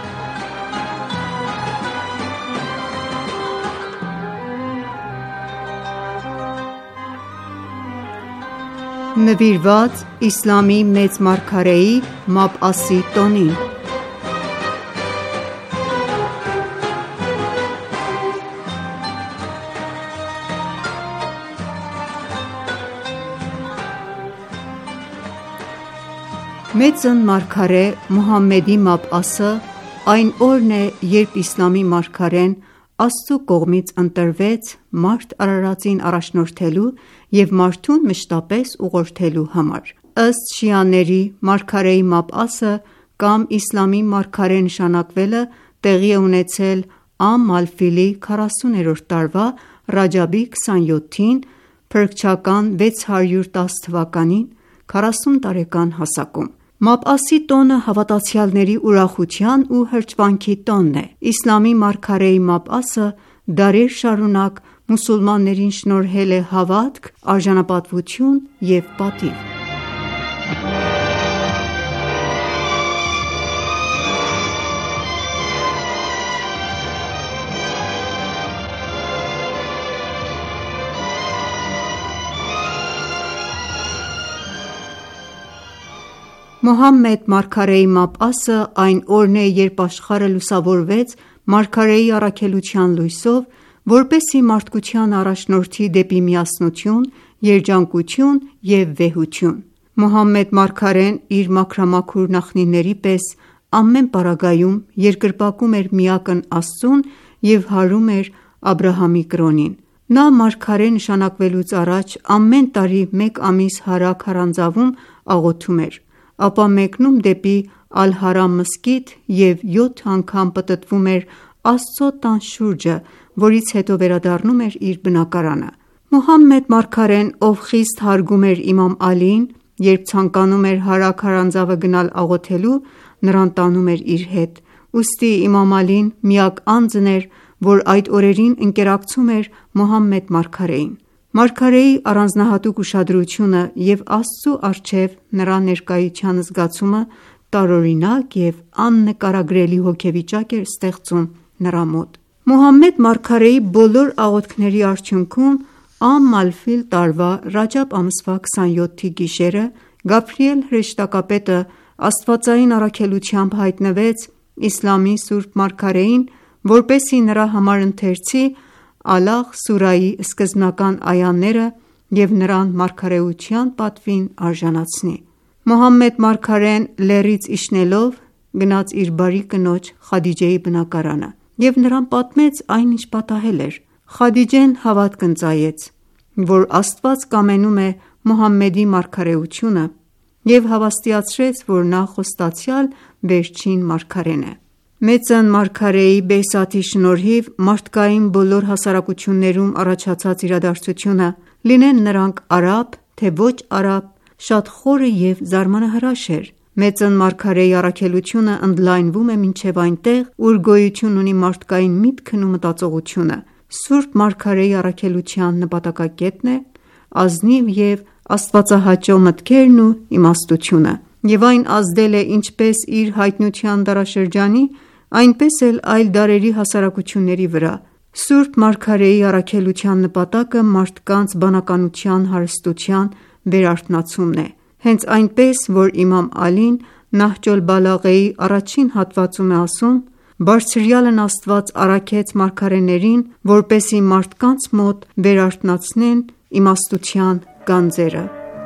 Նվիրված իսլամի մեծ մարգարեի Մաբ'ասի տոնին։ Մեծն մարգարե Մուհամմեդի Մաբ'ասը այն օրն է, երբ իսլամի մարգարեն Աստծու կողմից ընտրվեց մարդ արարածին առաջնորդելու և մարդուն մշտապես ուղղորդելու համար։ Ըստ շիաների, մարգարեի Մաբ'ասը կամ իսլամի մարգարե նշանակվելը տեղի է ունեցել Ամ ալ-Ֆիլի քառասուներորդ տարվա Ռաջաբի քսանյոթին, փրկչական վեց հարյուր տասը թվականին, քառասուն տարեկան հասակում։ Մաբ'ասի տոնը հավատացյալների ուրախության ու հրճվանքի տոնն է։ Իսլամի մարգարեի Մաբ'ասը դարեր շարունակ մուսուլմաններին շնորհել է հավատք, արժանապատվություն և պատիվ։ Մոհամմեդ մարգարեի մապասը այն օրն է, երբ աշխարհը լուսավորվեց մարգարեի առաքելության լույսով, որպեսզի մարդկության առաջնորդի դեպի միասնություն, երջանկություն և վեհություն: Մոհամմեդ մարգարեն իր մաքրամաքուր նախնիների պես ամեն պարագայում երկրպագում էր միակն Աստծուն և հարում էր Աբրահամի կրոնին: Նա մարգարե նշանակվելուց առաջ ամեն տարի մեկ ամիս հարա քարանձավում աղոթում էր, ապա մեկնում դեպի Ալ-Հարամ մզկիթ և յոթ անգամ պտտվում էր Աստծո տան շուրջը, որից հետո վերադառնում էր իր բնակարանը: Մոհամմեդ մարգարեն, ով խիստ հարգում էր իմամ Ալիին, երբ ցանկանում էր հարա քարանձավը գնալ աղոթելու, նրան տանում էր իր հետ: Ուստի իմամ Ալին միակ անձն էր, որ այդ օրերին ընկերակցում էր Մոհամմեդ մարգարեին: Մարգարեի առանձնահատուկ ուշադրությունը և Աստծու առջև նրա ներկայության զգացումը տարօրինակ և աննկարագրելի հոգեվիճակ էր ստեղծում նրա մոտ: Մոհամմեդ մարգարեի բոլոր աղոթքների արդյունքում Ամ ալ-Ֆիլ տարվա Ռաջամբ ամսվա քսանյոթի գիշերը Գաբրիել հրեշտակապետը աստվածային առաքելությամբ հայտնվեց իսլամի սուրբ մարգարեին, որպեսզի նրա համար ընթերցի Ալաղ սուրայի սկզբնական այաները և նրան մարգարեության պատվին արժանացնի: Մոհամմեդ մարգարեն լեռից իջնելով գնաց իր բարի կնոջ Խադիջեի բնակարանը և նրան պատմեց այն ինչ պատահել էր: Խադիջեն հավատք ընծայեց, որ Աստված կամենում է Մոհամմեդի մարգարեությունը և հավաստիացրեց, որ նա խոստացյալ վերջին մարգարեն է: Մեծն մարգարեի բեսաթի շնորհիվ մարդկային բոլոր հասարակություններում առաջացած իրադարձությունը, լինեն նրանք արաբ, թե ոչ արաբ, շատ խորը և զարմանահրաշ էր: Մեծն մարգարեի առաքելությունը ընդլայնվում է մինչև այնտեղ, ուր գոյություն ունի մարդկային միտքն ու մտածողությունը: Սուրբ մարգարեի առաքելության նպատակակետն է ազնիվ և աստվածահաճո մտքերն ու իմաստությունը և այն ազդել է ինչպես իր հայտնության դարաշրջանի, այնպես էլ այլ դարերի հասարակությունների վրա: Սուրբ մարգարեի առաքելության նպատակը մարդկանց բանականության հարստության վերարթնացումն է: Հենց այնպես, որ իմամ Ալին Նահջ ալ-Բալաղեի առաջին հատվածում է ասում. «Բարձրյալն Աստված առաքեց մարգարեներին, որպեսզի մարդկանց մոտ վերարթնացնեն իմաստության գանձերը»: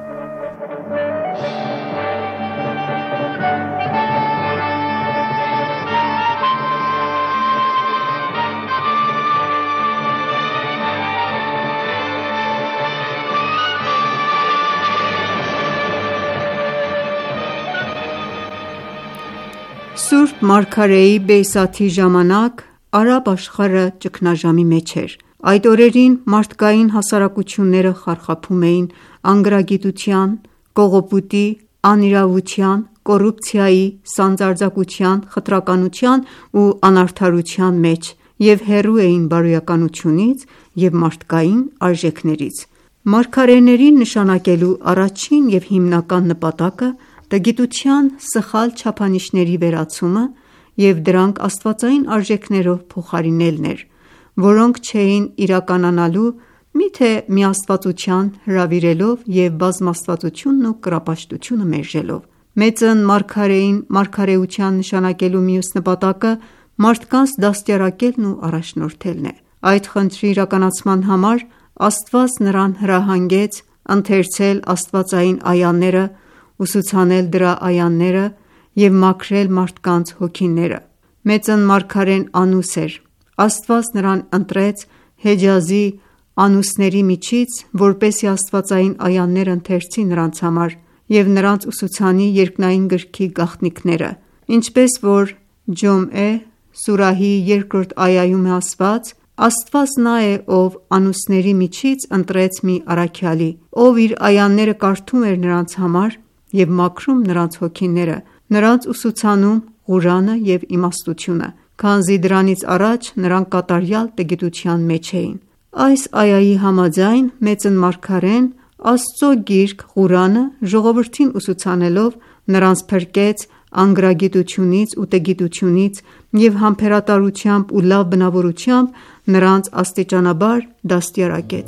Սուրբ մարգարեի բեսաթի ժամանակ արաբ աշխարհը ճգնաժամի մեջ էր: Այդ օրերին մարդկային հասարակությունները խարխափում էին անգրագիտության, կողոպուտի, անիրավության, կոռուպցիայի, սանձարձակության, խտրականության ու անարդարության մեջ և հեռու էին բարոյականությունից և մարդկային արժեքներից: Մարգարեներին նշանակելու առաջին և հիմնական նպատակը տգիտության սխալ չափանիշների վերացումը և դրանք աստվածային արժեքներով փոխարինելն էր, որոնք չէին իրականանալու միթե միաստվածության հրավիրելով և բազմաստվածությունն ու կռապաշտությունը մերժելով: Մեծն մարգարեին մարգարեության նշանակելու մյուս նպատակը մարդկանց դաստիարակելն ու առաջնորդելն է: Այդ խնդրի իրականացման համար Աստված նրան հրահանգեց ընթերցել աստվածային այաները, ուսուցանել դրա այաները և մաքրել մարդկանց հոգիները: Մեծն մարգարեն անուս էր: Աստված նրան ընտրեց Հեջազի անուսների միջից, որպեսզի աստվածային այաներ ընթերցի նրանց համար և նրանց ուսուցանի երկնային գրքի գաղտնիքները: Ինչպես որ Ջոմե սուրահի երկրորդ այայում է ասված. «Աստված նա է, ով անուսների միջից ընտրեց մի առաքյալի, ով իր այաները կարդում էր նրանց համար և մաքրում նրանց հոգիները, նրանց ուսուցանում Ղուրանը և իմաստությունը, քանզի դրանից առաջ նրանք կատարյալ տգիտության մեջ էին»: Այս այայի համաձայն մեծն մարգարեն Աստծո գիրք Ղուրանը ժողովրդին ուսուցանելով նրանց փրկեց անգրագիտությունից ու տգիտությունից և համբերատարությամբ ու լավ բնավորությամբ նրանց աստիճանաբար դաստիարակեց: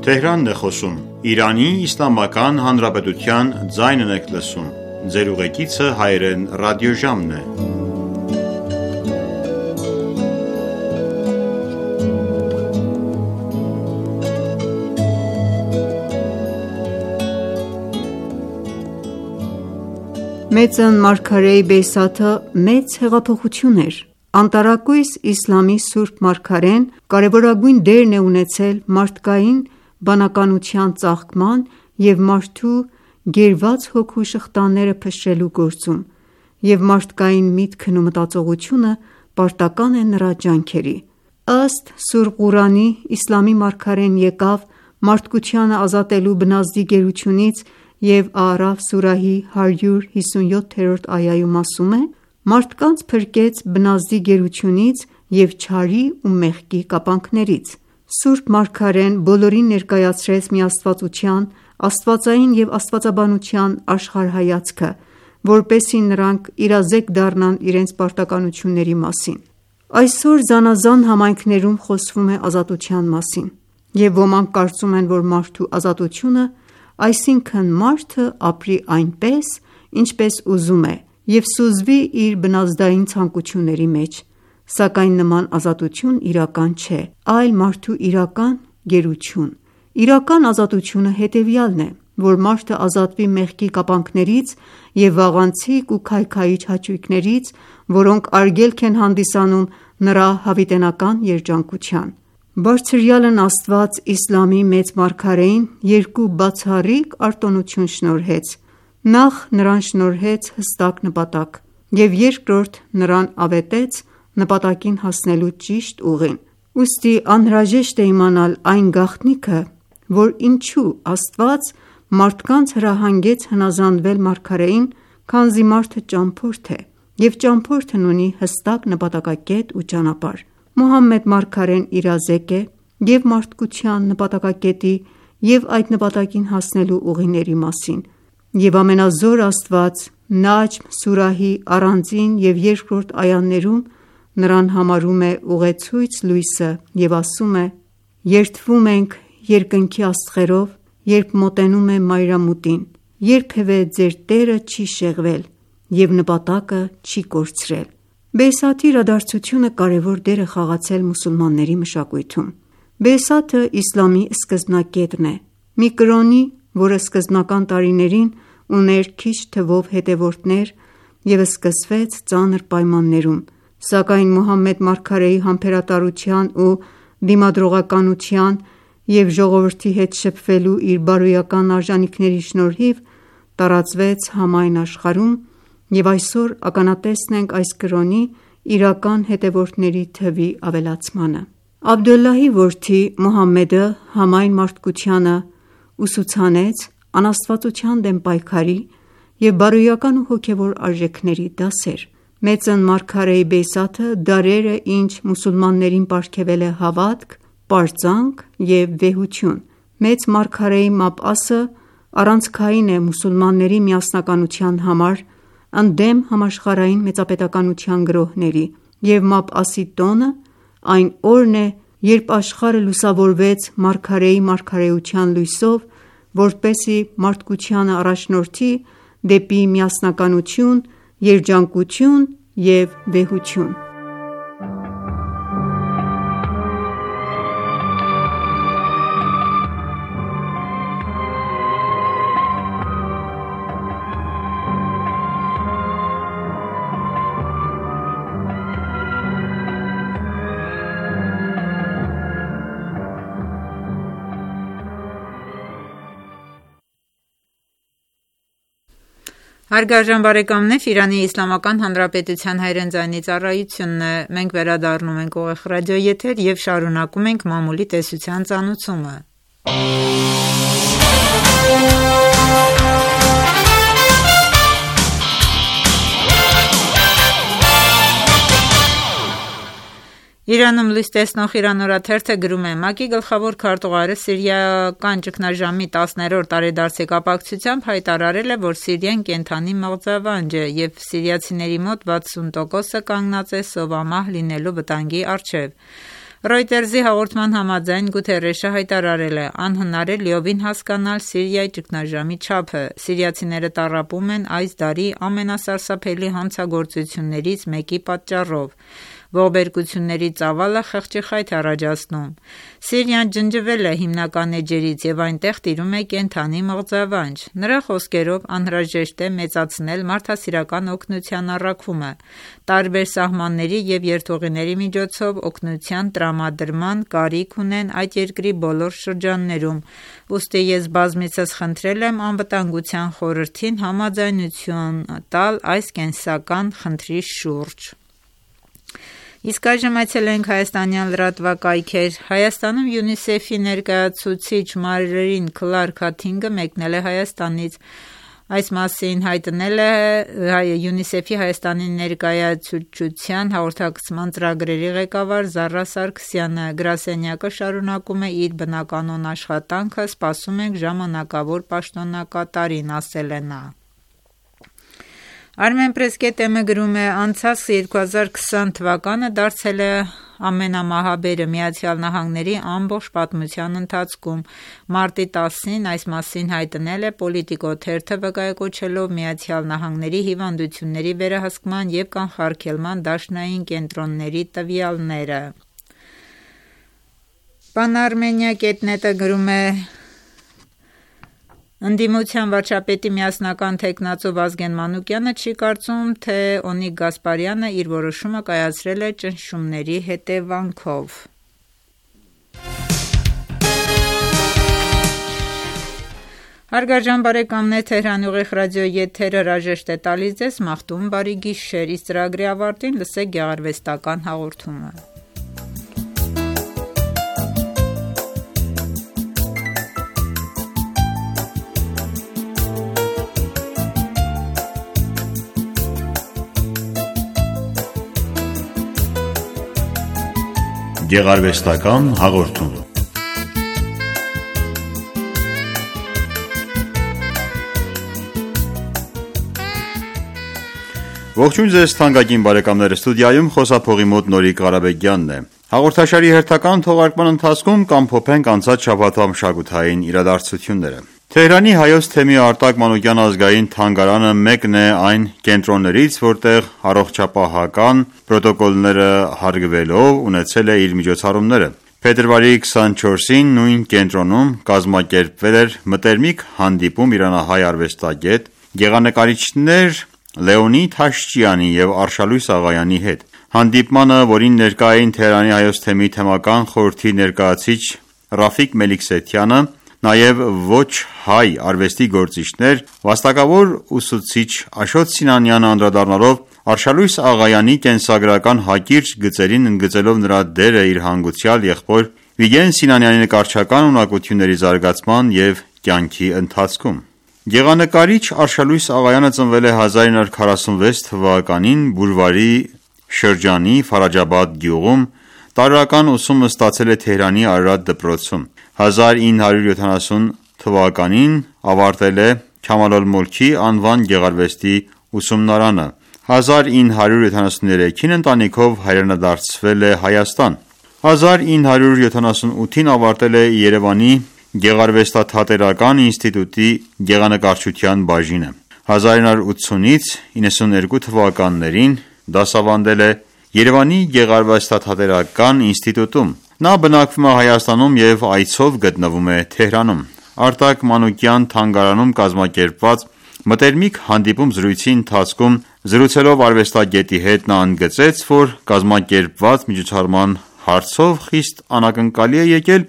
Մեծն մարգարեի Բեյսաթը մեծ հեղափոխություն էր։ Անտարակույս իսլամի սուրբ մարգարեն կարևորագույն դերն է ունեցել մարդկային բանականության ծաղկման և մարդու գերված հոգու շղթաները փշրելու գործում, և մարդկային միտքն ու մտածողությունը պարտական է նրա ջանքերի։ Ըստ Սուրբ Ղուրանի, իսլամի մարգարեն եկավ մարդկությանը ազատելու բնազդի գերությունից և Աըրաֆ սուրահի հարյուր հիսունյոթերորդ այայում ասում է. «Մարդկանց փրկեց բնազդի գերությունից և չարի ու մեղքի կապանքներից»։ Սուրբ մարգարեն բոլորին ներկայացրեց միաստվածության, աստվածային և աստվածաբանության աշխարհայացքը, որպեսզի նրանք իրազեկ դառնան իրենց պարտականությունների մասին։ Այսօր զանազան համայնքներում խոսվում է ազատության մասին, և ոմանք կարծում են, որ մարդու ազատությունը, այսինքն մարդը ապրի այնպես, ինչպես ուզում է և սուզվի իր բնազդային ցանկությունների մեջ, սակայն նման ազատություն իրական չէ, այլ մարդու իրական գերություն։ Իրական ազատությունը հետևյալն է, որ մարդը ազատվի մեղքի կապանքներից և վաղանցիկ ու քայքայիչ հաճույքներից, որոնք արգելք են հանդիսանում նրա հավիտենական երջանկության։ Բարձրյալն Աստված իսլամի մեծ մարգարեին երկու բացառիկ արտոնություն շնորհեց. Նախ նրան շնորհեց հստակ նպատակ և երկրորդ նրան ավետեց նպատակին հասնելու ճիշտ ուղին։ Ուստի անհրաժեշտ է իմանալ այն գաղտնիքը, որ ինչու Աստված մարդկանց հրահանգեց հնազանդվել մարգարեին, քանզի մարդը ճամփորդ է, և ճամփորդն ունի հստակ նպատակակետ ու ճանապարհ։ Մուհամմեդ մարգարեն իրազեկ է և մարդկության նպատակակետի և այդ նպատակին հասնելու ուղիների մասին, և ամենազոր Աստված Նաջմ սուրահի առանձին և երկրորդ այաներում նրան համարում է ուղեցույց լույսը և ասում է. «Երդվում ենք երկնքի աստղերով, երբ մոտենում է մայրամուտին, երբևէ ձեր Տերը չի շեղվել և նպատակը չի կորցրել»։ Բեյսաթի իրադարձությունը կարևոր դեր է խաղացել մուսուլմանների մշակույթում։ Բեյսաթը իսլամի սկզբնակետն է։ Մի կրոնի, որը սկզբնական տարիներին ուներ քիչ թվով հետևորդներ և սկսվեց ծանր պայմաններում, սակայն Մուհամմեդ մարգարեի համբերատարության ու դիմադրողականության և ժողովրդի հետ շփվելու իր բարոյական արժանիքների շնորհիվ տարածվեց համայն աշխարհում, և այսօր ականատեսն ենք այս կրոնի իրական հետևորդների թվի ավելացմանը։ Աբդոլլահի որդի Մուհամմեդը համայն մարդկությանը ուսուցանեց անաստվածության դեմ պայքարի և բարոյական ու հոգևոր արժեքների դասեր։ Մեծն մարգարեի Բեյսաթը դարեր է ինչ մուսուլմաններին պարգևել է հավատք, պարծանք և վեհություն։ Մեծ մարգարեի մապասը առանցքային է մուսուլմանների միասնականության համար, ընդդեմ համաշխարհային մեծապետականության գրոհների, և մապասի տոնը այն օրն է, երբ աշխարհը լուսավորվեց մարգարեի մարգարեության լույսով, որպեսզի մարդկությանը առաջնորդի դեպի միասնականություն, երջանկություն և վեհություն։ Հարգարժան բարեկամներ, Իրանի Իսլամական Հանրապետության հայրեն ձայնի ծառայությունն է։ Մենք վերադառնում ենք ուղիղ ռադիոյի եթեր և շարունակում ենք մամուլի տեսության ծանուցումը։ Իրանում լույս տեսնող Իրան օրաթերթը գրում է. ՄԱԿ-ի գլխավոր քարտուղարը սիրիական ճգնաժամի տասներորդ տարեդարձի կապակցությամբ հայտարարել է, որ Սիրիան կենդանի մղձավանջ է և սիրիացիների մոտ վաթսուն տոկոսը կանգնած է սովամահ լինելու վտանգի առջև։ Reuters-ի հաղորդման համաձայն Գուտերեշը հայտարարել է. անհնար է լիովին հասկանալ Սիրիայի ճգնաժամի չափը։ Սիրիացիները տառապում են այս դարի ամենասարսափելի հանցագործություններից մեկի պատճառով։ Ողբերգությունների ծավալը խղճի խայթ է առաջացնում։ Սիրիան ջնջվել է հիմնական էջերից և այնտեղ տիրում է կենդանի մղձավանջ։ Նրա խոսքերով անհրաժեշտ է մեծացնել մարդասիրական օգնության առաքումը, տարբեր սահմանների և երթուղիների միջոցով օգնության տրամադրման կարիք ունեն այդ երկրի բոլոր շրջաններում, ուստի ես բազմիցս խնդրել եմ Անվտանգության խորհրդին համաձայնություն տալ այս կենսական խնդրի շուրջ։ Իսկ այժմ այցելենք հայաստանյան լրատվակայքեր։ Հայաստանում ՅՈՒՆԻՍԵՖ-ի ներկայացուցիչ Մարրին Քլարք Հաթինգը մեկնել է Հայաստանից։ Այս մասին հայտնել է ՅՈՒՆԻՍԵՖ-ի Հայաստանի ներկայացուցչության հաղորդակցման ծրագրերի ղեկավար Զառա Սարգսյանը։ Գրասենյակը շարունակում է իր բնականոն աշխատանքը, սպասում ենք ժամանակավոր պաշտոնակատարին, ասել է նա։ Armenpress կետ em-ը գրում է. անցած երկու հազար քսան թվականը դարձել է ամենամահաբերը Միացյալ Նահանգների ամբողջ պատմության ընթացքում։ Մարտի տասին այս մասին հայտնել է Politico թերթը, վկայակոչելով Միացյալ Նահանգների հիվանդությունների վերահսկման և կանխարգելման դաշնային կենտրոնների տվյալները։ Pan-Armenia կետ net-ը գրում է. Ընդդիմության վարչապետի միասնական թեկնածու Վազգեն Մանուկյանը չի կարծում, թե Օնիկ Գասպարյանը իր որոշումը կայացրել է ճնշումների հետևանքով։ Հարգարժան բարեկամներ, Թեհրանի ուղիղ ռադիոյի եթերը հրաժեշտ է տալիս ձեզ, մաղթում բարի գիշեր, իսկ ծրագրի ավարտին լսեք գեղարվեստական հաղորդումը։ Գեղարվեստական հաղորդում։ Ողջույն ձեզ թանկագին բարեկամներ, ստուդիայում խոսափողի մոտ Նորիկ Ղարաբեգյանն է։ Հաղորդաշարի հերթական թողարկման ընթացքում կամփոփենք անցած շաբաթվա մշակութային իրադարձությունները։ Թեհրանի Հայոց թեմի Արտակ Մանուկյան ազգային թանգարանը մեկն է այն կենտրոններից, որտեղ առողջապահական պրոտոկոլները հարգվելով ունեցել է իր միջոցառումները։ Փետրվարի քսանչորսին նույն կենտրոնում կազմակերպվել էր մտերմիկ հանդիպում իրանահայ արվեստագետ, գեղանկարիչներ Լեոնիդ Թաշճյանի և Արշալույս Աղայանի հետ։ Հանդիպմանը, որին ներկա էին Թեհրանի Հայոց թեմի թեմական խորհրդի ներկայացուցիչ Ռաֆիկ Մելիքսեթյանը, նաև ոչ հայ արվեստի գործիչներ, վաստակավոր ուսուցիչ Աշոտ Սինանյանը անդրադառնալով Արշալույս Աղայանի կենսագրական հակիրճ գծերին, ընդգծելով նրա դերը իր հանգուցյալ եղբոր Վիգեն Սինանյանի նկարչական ունակությունների զարգացման և կյանքի ընթացքում։ Գեղանկարիչ Արշալույս Աղայանը ծնվել է հազար ինը հարյուր քառասունվեց թվականին Բուրվարի շրջանի Ֆարաջաբադ գյուղում, տարրական ուսումը ստացել է Թեհրանի Արարատ դպրոցում։ հազար ինը հարյուր յոթանասուն թվականին ավարտել է Քամալ-ալ-Մոլքի անվան գեղարվեստի ուսումնարանը։ հազար ինը հարյուր յոթանասուններեքին ընտանիքով հայրենադարձվել է Հայաստան։ հազար ինը հարյուր յոթանասունութին ավարտել է Երևանի Գեղարվեստաթատերական ինստիտուտի գեղանկարչության բաժինը։ հազար ինը հարյուր ութսունից իննսուններկու թվականներին դասավանդել է Երևանի Գեղարվեստաթատերական ինստիտուտում։ Նա բնակվում է Հայաստանում և այցով գտնվում է Թեհրանում։ Արտակ Մանուկյան թանգարանում կազմակերպված մտերմիկ հանդիպում զրույցի ընթացքում զրուցելով արվեստագետի հետ նա ընդգծեց, որ կազմակերպված միջոցառման հարցով խիստ անակնկալի է եկել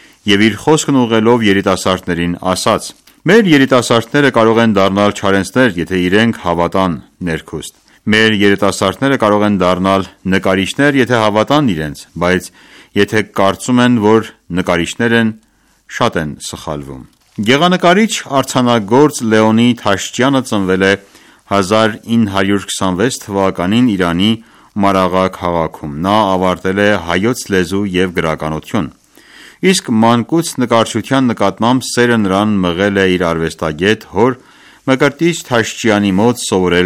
և իր խոսքն ուղղելով երիտասարդներին ասաց. «Մեր երիտասարդները կարող են դառնալ չարենցներ, եթե իրենք հավատան ներքուստ։ Մեր երիտասարդները կարող են դառնալ նկարիչներ, եթե հավատան իրենց, բայց եթե կարծում են, որ նկարիչներ են, շատ են սխալվում»։ Գեղանկարիչ արձանագործ Լեոնիդ Թաշճյանը ծնվել է հազար ինը հարյուր քսանվեց թվականին Իրանի Մարաղա քաղաքում։ Նա ավարտել է հայոց լեզու և գրականություն, իսկ մանկուց նկարչության նկատմամբ սերը նրան մղել է իր արվեստագետ հոր Մկրտիչ Թաշճյանի մոտ սովորել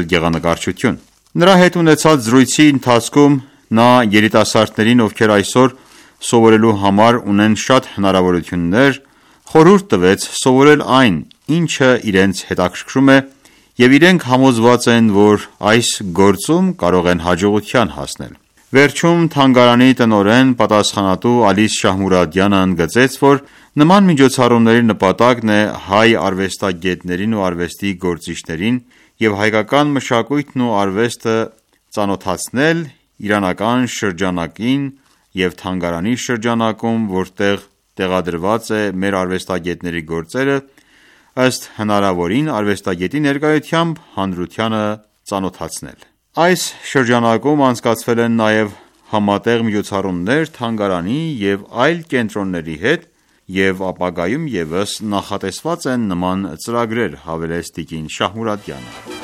գեղանկարչություն։ Նրա հետ ունեցած զրույցի ընթացքում նա երիտասարդներին, ովքեր այսօր սովորելու համար ունեն շատ հնարավորություններ, խորհուրդ տվեց սովորել այն, ինչը իրենց հետաքրքրում է, և իրենք համոզված են, որ այս գործում կարող են հաջողության հասնել։ Վերջում թանգարանի տնօրեն պատասխանատու Ալիս Շահմուրադյանը ընդգծեց, որ նման միջոցառումների նպատակն է հայ արվեստագետներին ու արվեստի գործիչներին և հայկական մշակույթն ու արվեստը ծանոթացնել իրանական շրջանակին և թանգարանի շրջանակում, որտեղ տեղադրված է մեր արվեստագետների գործերը, ըստ հնարավորին արվեստագետի ներկայությամբ հանրությանը ծանոթացնել։ Այս շրջանակում անցկացվել են նաև համատեղ միջոցառումներ թանգարանի և այլ կենտրոնների հետ և ապագայում ևս նախատեսված են նման ծրագրեր, հավելեց տիկին Շահմուրադյանը։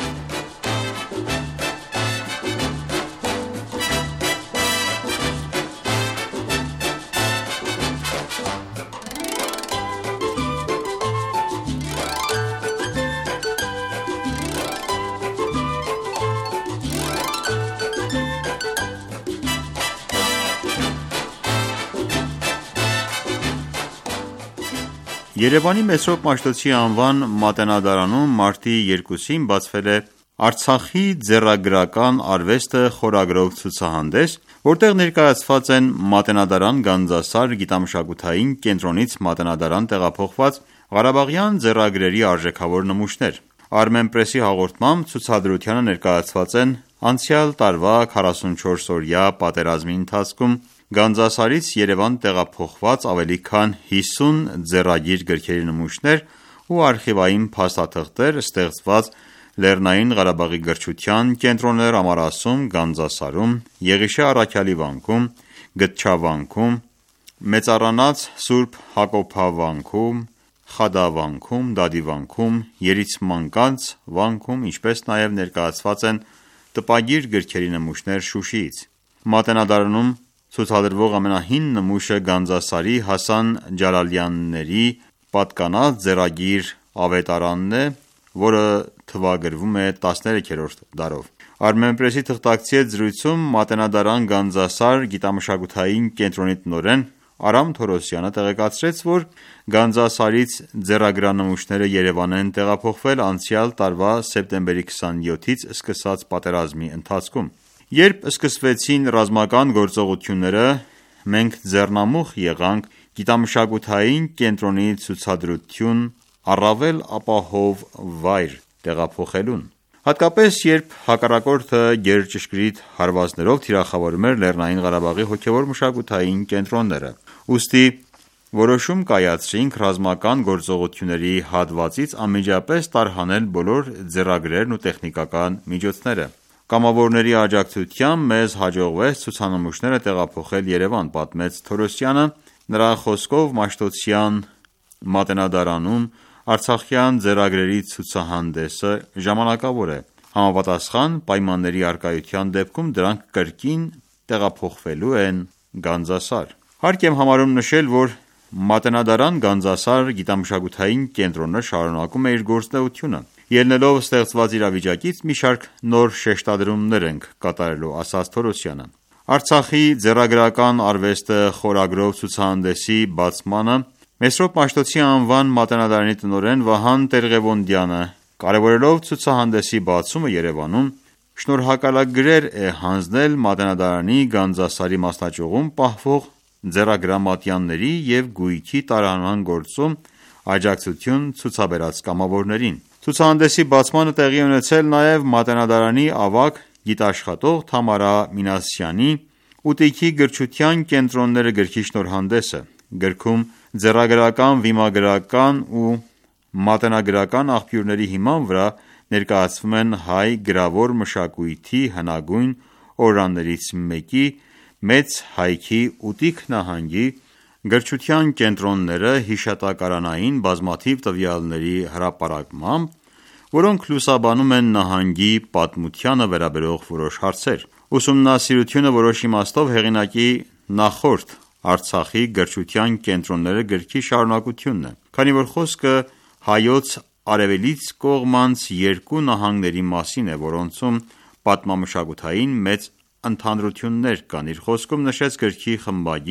Երևանի Մեսրոպ Մաշտոցի անվան Մատենադարանում մարտի երկուսին բացվել է Արցախի ձեռագրական արվեստը խորագրով ցուցահանդես, որտեղ ներկայացված են Մատենադարան Գանձասար գիտամշակութային կենտրոնից Մատենադարան տեղափոխված ղարաբաղյան ձեռագրերի արժեքավոր նմուշներ։ Armenpress-ի հաղորդմամբ ցուցադրությանը ներկայացված են անցյալ տարվա քառասունչորսօրյա պատերազմի ընթացքում Գանձասարից Երևան տեղափոխված ավելի քան հիսուն ձեռագիր գրքերի նմուշներ ու արխիվային փաստաթղթեր ստեղծված Լեռնային Ղարաբաղի գրչության կենտրոններ Ամարասում, Գանձասարում, Եղիշե Առաքյալի վանքում, Գտչավանքում, Մեծառանաց Սուրբ Հակոբավանքում, Խադավանքում, Դադիվանքում, Երիցմանկանց վանքում, ինչպես նաև ներկայացված են տպագիր գրքերի նմուշներ Շուշիից։ Մատենադարանում ցուցադրվող ամենահին նմուշը Գանձասարի Հասան Ջալալյանների պատկանած ձեռագիր ավետարանն է, որը թվագրվում է տասներեքերորդ դարով։ Armenpress-ի թղթակցի հետ զրույցում Մատենադարան Գանձասար գիտամշակութային կենտրոնի տնօրեն Արամ Թորոսյանը տեղեկացրեց, որ Գանձասարից ձեռագրանմուշները Երևան են տեղափոխվել անցյալ տարվա սեպտեմբերի քսանյոթից սկսած պատերազմի ընթացքում։ Երբ սկսվեցին ռազմական գործողությունները, մենք ձեռնամուխ եղանք գիտամշակութային կենտրոնի ցուցադրություն առավել ապահով վայր տեղափոխելուն։ Հատկապես երբ հակառակորդը գերճշգրիտ հարվածներով թիրախավորում էր Լեռնային Ղարաբաղի հոգևոր մշակութային կենտրոնները։ Ուստի որոշում կայացրինք ռազմական գործողությունների հատվածից անմիջապես տարհանել բոլոր ձեռագրերն ու տեխնիկական միջոցները։ Կամավորների աջակցությամբ մեզ հաջողվեց ցուցանմուշները տեղափոխել Երևան, պատմեց Թորոսյանը։ Նրա խոսքով Մաշտոցյան Մատենադարանում արցախյան ձեռագրերի ցուցահանդեսը ժամանակավոր է։ Համապատասխան պայմանների առկայության դեպքում դրանք կրկին տեղափոխվելու են Գանձասար։ Հարկ եմ համարում նշել, որ Մատենադարան Գանձասար գիտամշակութային կենտրոնը շարունակում է իր գործունեությունը։ Ելնելով ստեղծված իրավիճակից մի շարք նոր շեշտադրումներ ենք կատարելու, ասաց Թորոսյանը։ Արցախի ձեռագրական արվեստը խորագրով ցուցահանդեսի բացմանը Մեսրոպ Մաշտոցի անվան Մատենադարանի տնօրեն Վահան Տեր-Ղևոնդյանը կարևորելով ցուցահանդեսի բացումը Երևանում շնորհակալագրեր է հանձնել Մատենադարանի Գանձասարի մասնաճյուղում պահվող ձեռագրամատյանների և գույքի տարանման գործում աջակցություն ցուցաբերած կամավորներին։ Ցուցահանդեսի բացմանը տեղի ունեցել նաև Մատենադարանի ավագ գիտաշխատող Թամարա Մինասյանի «Ուտիքի գրչության կենտրոնները» գրքի շնորհանդեսը։ Գրքում ձեռագրական, վիմագրական ու մատենագրական աղբյուրների հիման վրա ներկայացվում են հայ գրավոր մշակույթի հնագույն օրրաններից մեկի Մեծ Հայքի Ուտիկ նահանգի գրչության կենտրոնները հիշատակարանային բազմաթիվ տվյալների հրապարակմամբ, որոնք լուսաբանում են նահանգի պատմությանը վերաբերող որոշ հարցեր։ Ուսումնասիրությունը որոշ իմաստով հեղինակի նախորդ Արցախի գրչության կենտրոնները գրքի շարունակությունն է, քանի որ խոսքը հայոց արևելից կողմանց երկու նահանգների մասին է, որոնցում պատմամշակութային մեծ ընդհանրություններ կան։ Իր խոսքում նշեց գրքի խմբագիր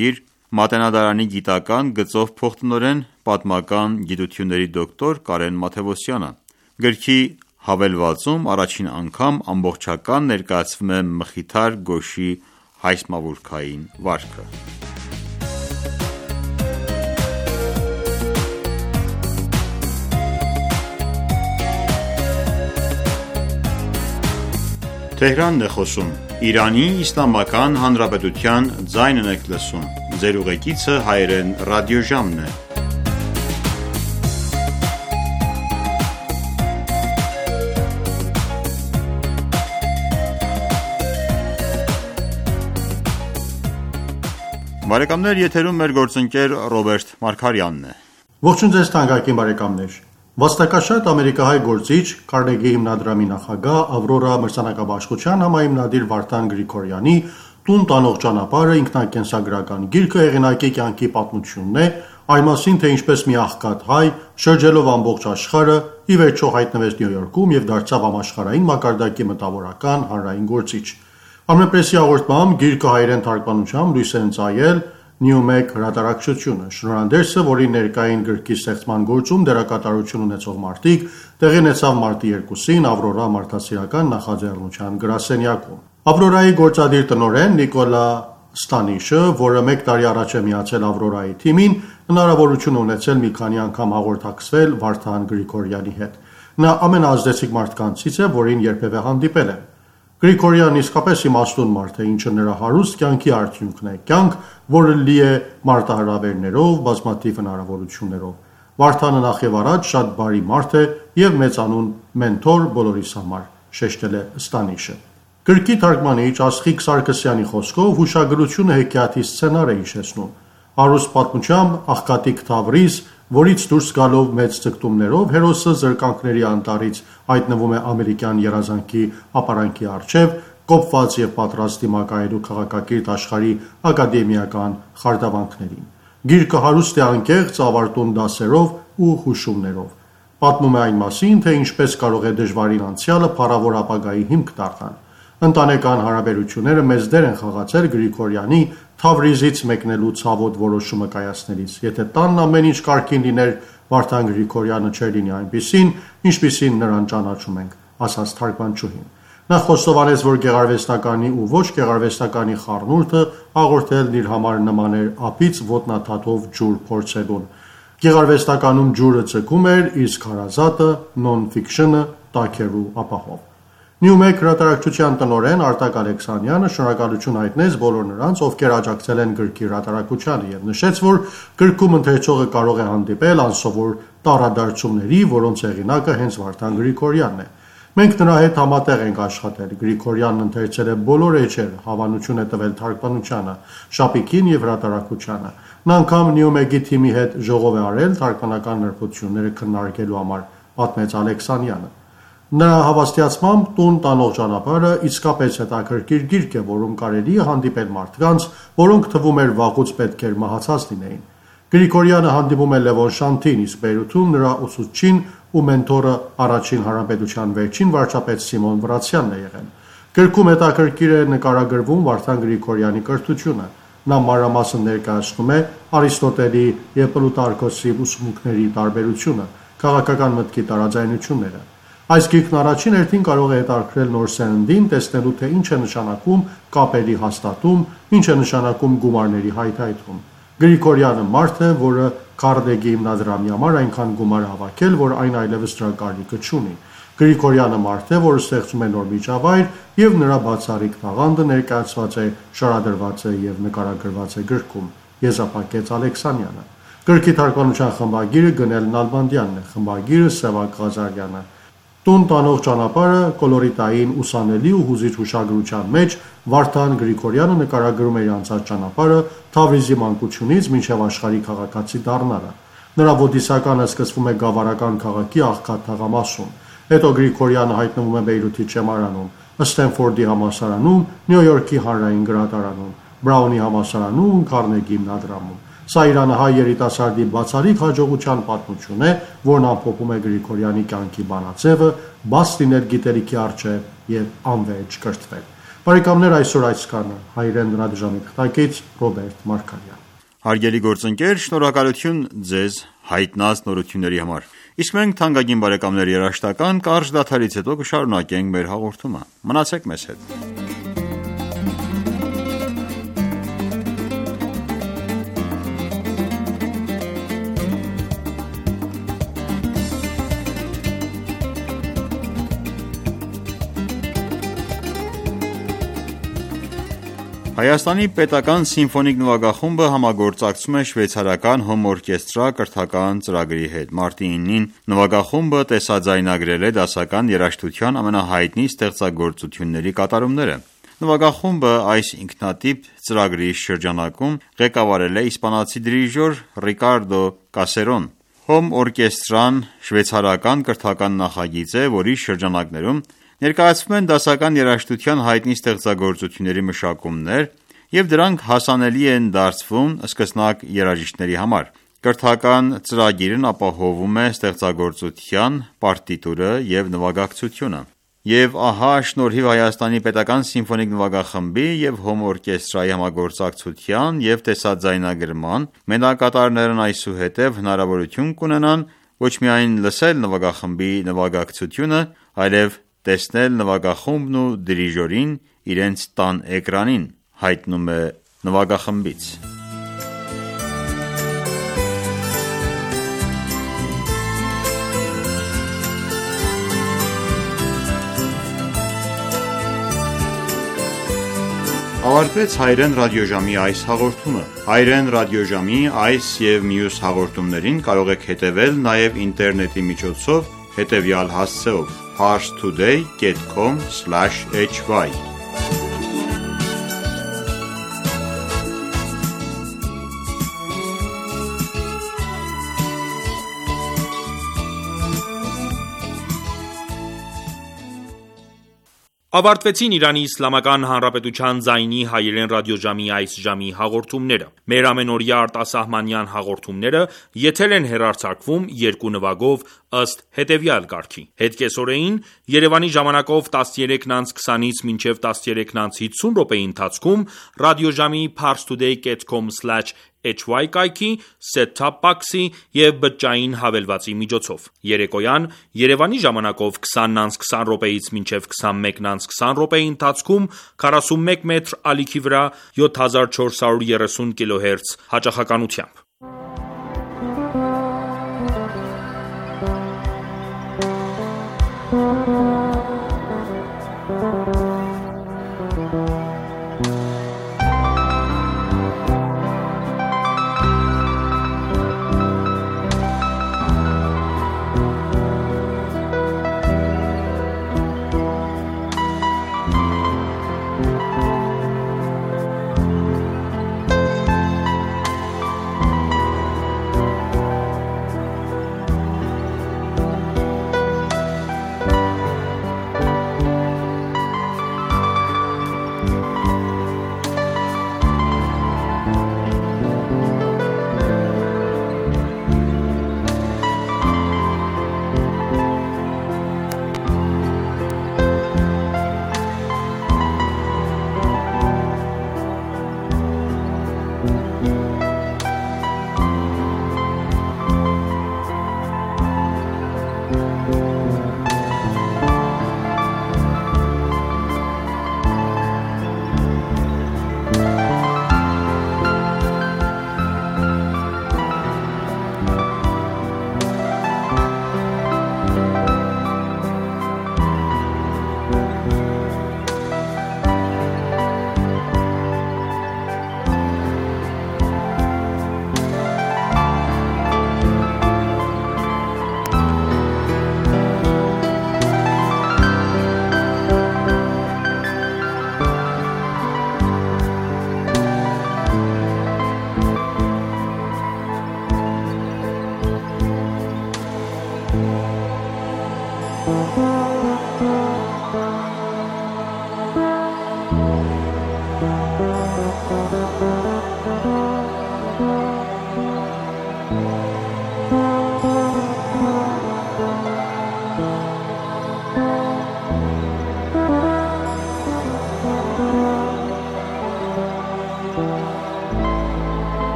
Մատենադարանի գիտական գծով փոխտնօրեն, պատմական գիտությունների դոկտոր Կարեն Մաթևոսյանը։ Գրքի հավելվածում առաջին անգամ ամբողջական ներկայացվում է մխիթար գոշի հայսմավուրքային վարքը։ Բարեկամներ, եթերում մեր գործընկեր Ռոբերտ Մարգարյանն է։ Ողջույն ձեզ թանկագին բարեկամներ։ Վաստակաշատ ամերիկահայ գործիչ, Կարնեգի հիմնադրամի նախագահ, Ավրորա մրցանակաբաշխության համահիմնադիր Վարդան Գրիգորյանի «Տուն տանող ճանապարհը» ինքնակենսագրական գիրքը հեղինակի կյանքի պատմությունն է, այն մասին, թե ինչպես մի աղքատ հայ, շրջելով ամբողջ աշխարհը, ի վերջո հայտնվեց Նյու Յորքում և դարձավ համաշխարհային մակարդակի մտավորական հանրային գործիչ։ Ամենպրեսի հաղորդմամբ գիրքը հայերեն թարգմանությամբ լույս է ընծայել Նյումեկ հրատարակչությունը։ Շնորհանդերսը, որի ներկային գրքի ստեղծման գործում դերակատարություն ունեցող մարդիկ, տեղի ունեցավ մարտի երկուսին Ավրորա մարդասիրական նախաձեռնության գրասենյակում։ Ավրորայի գործադիր տնօրեն Նիկոլա Ստանիշը, որը մեկ տարի առաջ է միացել Ավրորայի թիմին, հնարավորություն ունեցել մի քանի անգամ հաղորդակցվել Վարդան Գրիգորյանի հետ։ Նա ամենաազդեցիկ մարդկանցից է, որին երբևէ հանդիպել եմ։ Գրիգորյանն իսկապես իմաստուն մարդ է, ինչը նրա հարուստ կյանքի արդյունքն է, կյանք, որը լի է մարտահրավերներով, բազմաթիվ հնարավորություններով։ Վարդանը նախ եւ առաջ շատ բարի մարդ է եւ մեծանուն մենթոր բոլորիս համար, շեշտել է Ստանիշը։ Գրքի թարգմանիչ Աստղիկ Սարգսյանի խոսքով հուշագրությունը հեքիաթի սցենար է հիշեցնում։ Հարուստ պատմությամբ աղքատիկ Թավրիզ, որից դուրս գալով մեծ ձգտումներով հերոսը զրկանքների անտառից հայտնվում է ամերիկյան երազանքի ապարանքի առջև, կոփված եւ պատրաստ դիմակայելու քաղաքակիրթ աշխարհի ակադեմիական խարդավանքներին։ Գիրքը հարուստ է անկեղծ ավարտուն դասերով ու հուշումներով։ Պատմում է այն մասին, թե ինչպես կարող է դժվարին անցյալը փառավոր ապագայի հիմք դառնալ։ Ընտանեկան հարաբերությունները մեծ դեր են խաղացել Գրիգորյանի Թավրիզից մեկնելու ցավոտ որոշումը կայացնելիս։ Եթե տանն ամեն ինչ կարգին լիներ, Վարդան Գրիգորյանը չէր լինի այնպիսին, ինչպիսին նրան ճանաչում ենք, ասաց թարգմանչուհին։ Նա խոստովանեց, որ գեղարվեստականի ու ոչ գեղարվեստականի խառնուրդը հաղորդելն իր համար նման էր ափից ոտնաթաթով ջուր փորձելուն։ Գեղարվեստականում ջուրը ձգում էր, իսկ հարազատը նոն-ֆիքշնը տաքերու ապահով։ Նյումեկ հրատարակչության տնօրեն Արտակ Ալեքսանյանը շնորհակալություն հայտնեց բոլոր նրանց, ովքեր աջակցել են գրքի հրատարակությանը եւ նշեց, որ գրքում ընթերցողը կարող է հանդիպել անսովոր տառադարձումների, որոնց հեղինակը հենց Վարդան Գրիգորյանն է։ Մենք նրա հետ համատեղ ենք աշխատել։ Գրիգորյանն ընթերցել է բոլոր էջերը, հավանություն է տվել թարգմանությանը, շապիկին եւ հրատարակությանը։ Նա անգամ Նյումեգի թիմի հետ ժողով է արել թարգմանական նրբությունները քննարկելու համար, պատմեց Ալեքսանյանը։ Նրա հավաստիացմամբ «Տուն տանող ճանապարհը» իսկապես հետաքրքիր գիրք է, որում կարելի է հանդիպել մարդկանց, որոնք թվում էր վաղուց պետք էր մահացած լինեին։ Գրիգորյանը հանդիպում է Լևոն Շանթին, իսկ Բեյրութում նրա ուսուցչին ու մենթորը առաջին հանրապետության վերջին վարչապետ Սիմոն Վրացյանն է եղել։ Գրքում հետաքրքիր է նկարագրվում Վարդան Գրիգորյանի կրթությունը։ Նա մանրամասն ներկայացնում է Արիստոտելի եւ Պլուտարկոսի ուսմունքների տարբերությունը, քաղաքական մտքի տարաձայնությունները։ Այս գիրքն առաջին հերթին կարող է հետաքրքրել նոր սերնդին, տեսնելու թե ինչ է նշանակում կապերի հաստատում, ինչ է նշանակում գումարների հայթայթում։ Գրիգորյանը մարդ է, որը Կարնեգի հիմնադրամի համար այնքան գումար հավաքել, որ այն այլևս դրա կարիքը չունի։ Գրիգորյանը մարդ է, որը ստեղծում է նոր միջավայր, եւ նրա բացառիկ տաղանդը ներկայացված է, շարադրված է եւ նկարագրված է գրքում, եզրափակեց Ալեքսանյանը։ Գրքի թարգմանության խմբագիրը Գնել Նալբանդյանն է, խմբագիրը Սևակ Ղազարյանը։ Տուն տանող ճանապարհը կոլորիտային, ուսանելի ու հուզիչ հուշագրության մեջ Վարդան Գրիգորյանը նկարագրում է իր անցած ճանապարհը Թավրիզի մանկությունից մինչև աշխարհի քաղաքացի դառնալը։ Նրա ոդիսականը սկսվում է գավառական քաղաքի աղքատ թաղամասում։ Հետո Գրիգորյանը հայտնվում է Բեյրութի ճեմարանում, Սթենֆորդի համալսարանում, Նյու Յորքի հանրային գրադարանում, Բրաունի համալսարանում, Կարնեգի հիմնադրամում։ Սա իրանահայ երիտասարդի բացառիկ հաջողության պատմություն է, որն ամփոփում է Գրիգորյանի կյանքի բանաձևը, բաց լինել գիտելիքի առջև եւ անվերջ կրթվել։ Բարեկամներ, այսօր այս կանը հայրեն ռադիոժամի թղթակից Ռոբերտ Մարգարյան։ Հարգելի գործընկեր, շնորհակալություն ձեզ հայտնած նորությունների համար։ Իսկ մենք թանկագին բարեկամներ երաժշտական կարճ դադարից հետո կշարունակենք մեր հաղորդումը։ Մնացեք մեզ հետ։ Հայաստանի պետական սիմֆոնիկ նվագախումբը համագործակցում է շվեյցարական Home Orchestra կրթական ծրագրի հետ։ Մարտի իննին նվագախումբը տեսաձայնագրել է դասական երաժշտության ամենահայտնի ստեղծագործությունների կատարումները։ Նվագախումբը այս ինքնատիպ ծրագրի շրջանակում ղեկավարել է իսպանացի դիրիժոր Ռիկարդո Կասերոն։ Home Orchestra-ն շվեյցարական կրթական նախագիծ է, որի շրջանակներում ներկայացվում են դասական երաժշտության հայտնի ստեղծագործությունների մշակումներ և դրանք հասանելի են դարձվում սկսնակ երաժիշտների համար։ Կրթական ծրագիրն ապահովում է ստեղծագործության պարտիտուրը և նվագակցությունը։ Եվ ահա շնորհիվ Հայաստանի պետական սիմֆոնիկ նվագախմբի և Home Orchestra-ի համագործակցության և տեսաձայնագրման մենակատարներն այսուհետև հնարավորություն կունենան ոչ միայն լսել նվագախմբի նվագակցությունը, այլև տեսնել նվագախումբն ու դիրիժորին իրենց տան էկրանին, հայտնում է նվագախմբից։ Ավարտվեց հայրեն ռադիոժամի այս հաղորդումը։ Հայրեն ռադիոժամի այս և մյուս հաղորդումներին կարող եք հետևել նաև ինտերնետի միջոցով հետևյալ հասցեով՝ parstoday dot com slash h y Ավարտվեցին Իրանի Իսլամական Հանրապետության ձայնի հայերեն ռադիոժամի այս ժամի հաղորդումները։ Մեր ամենօրյա արտասահմանյան հաղորդումները եթեր են հեռարձակվում երկու նվագով ըստ հետևյալ կարգի։ Հետկեսօրեին Երևանի ժամանակով տասներեքն քսանից մինչև տասներեքն հիսուն րոպեի ընթացքում ռադիոժամի parstoday dot com slash h y կայքի set-top box-ի և բջջային հավելվածի միջոցով։ Երեկոյան Երևանի ժամանակով քսանն քսան րոպեից մինչև քսանմեկն քսան րոպեի ընթացքում քառասունմեկ մետր ալիքի վրա յոթ հազար չորս հարյուր երեսուն կիլոհերց հաճախականությամբ։ Thank you.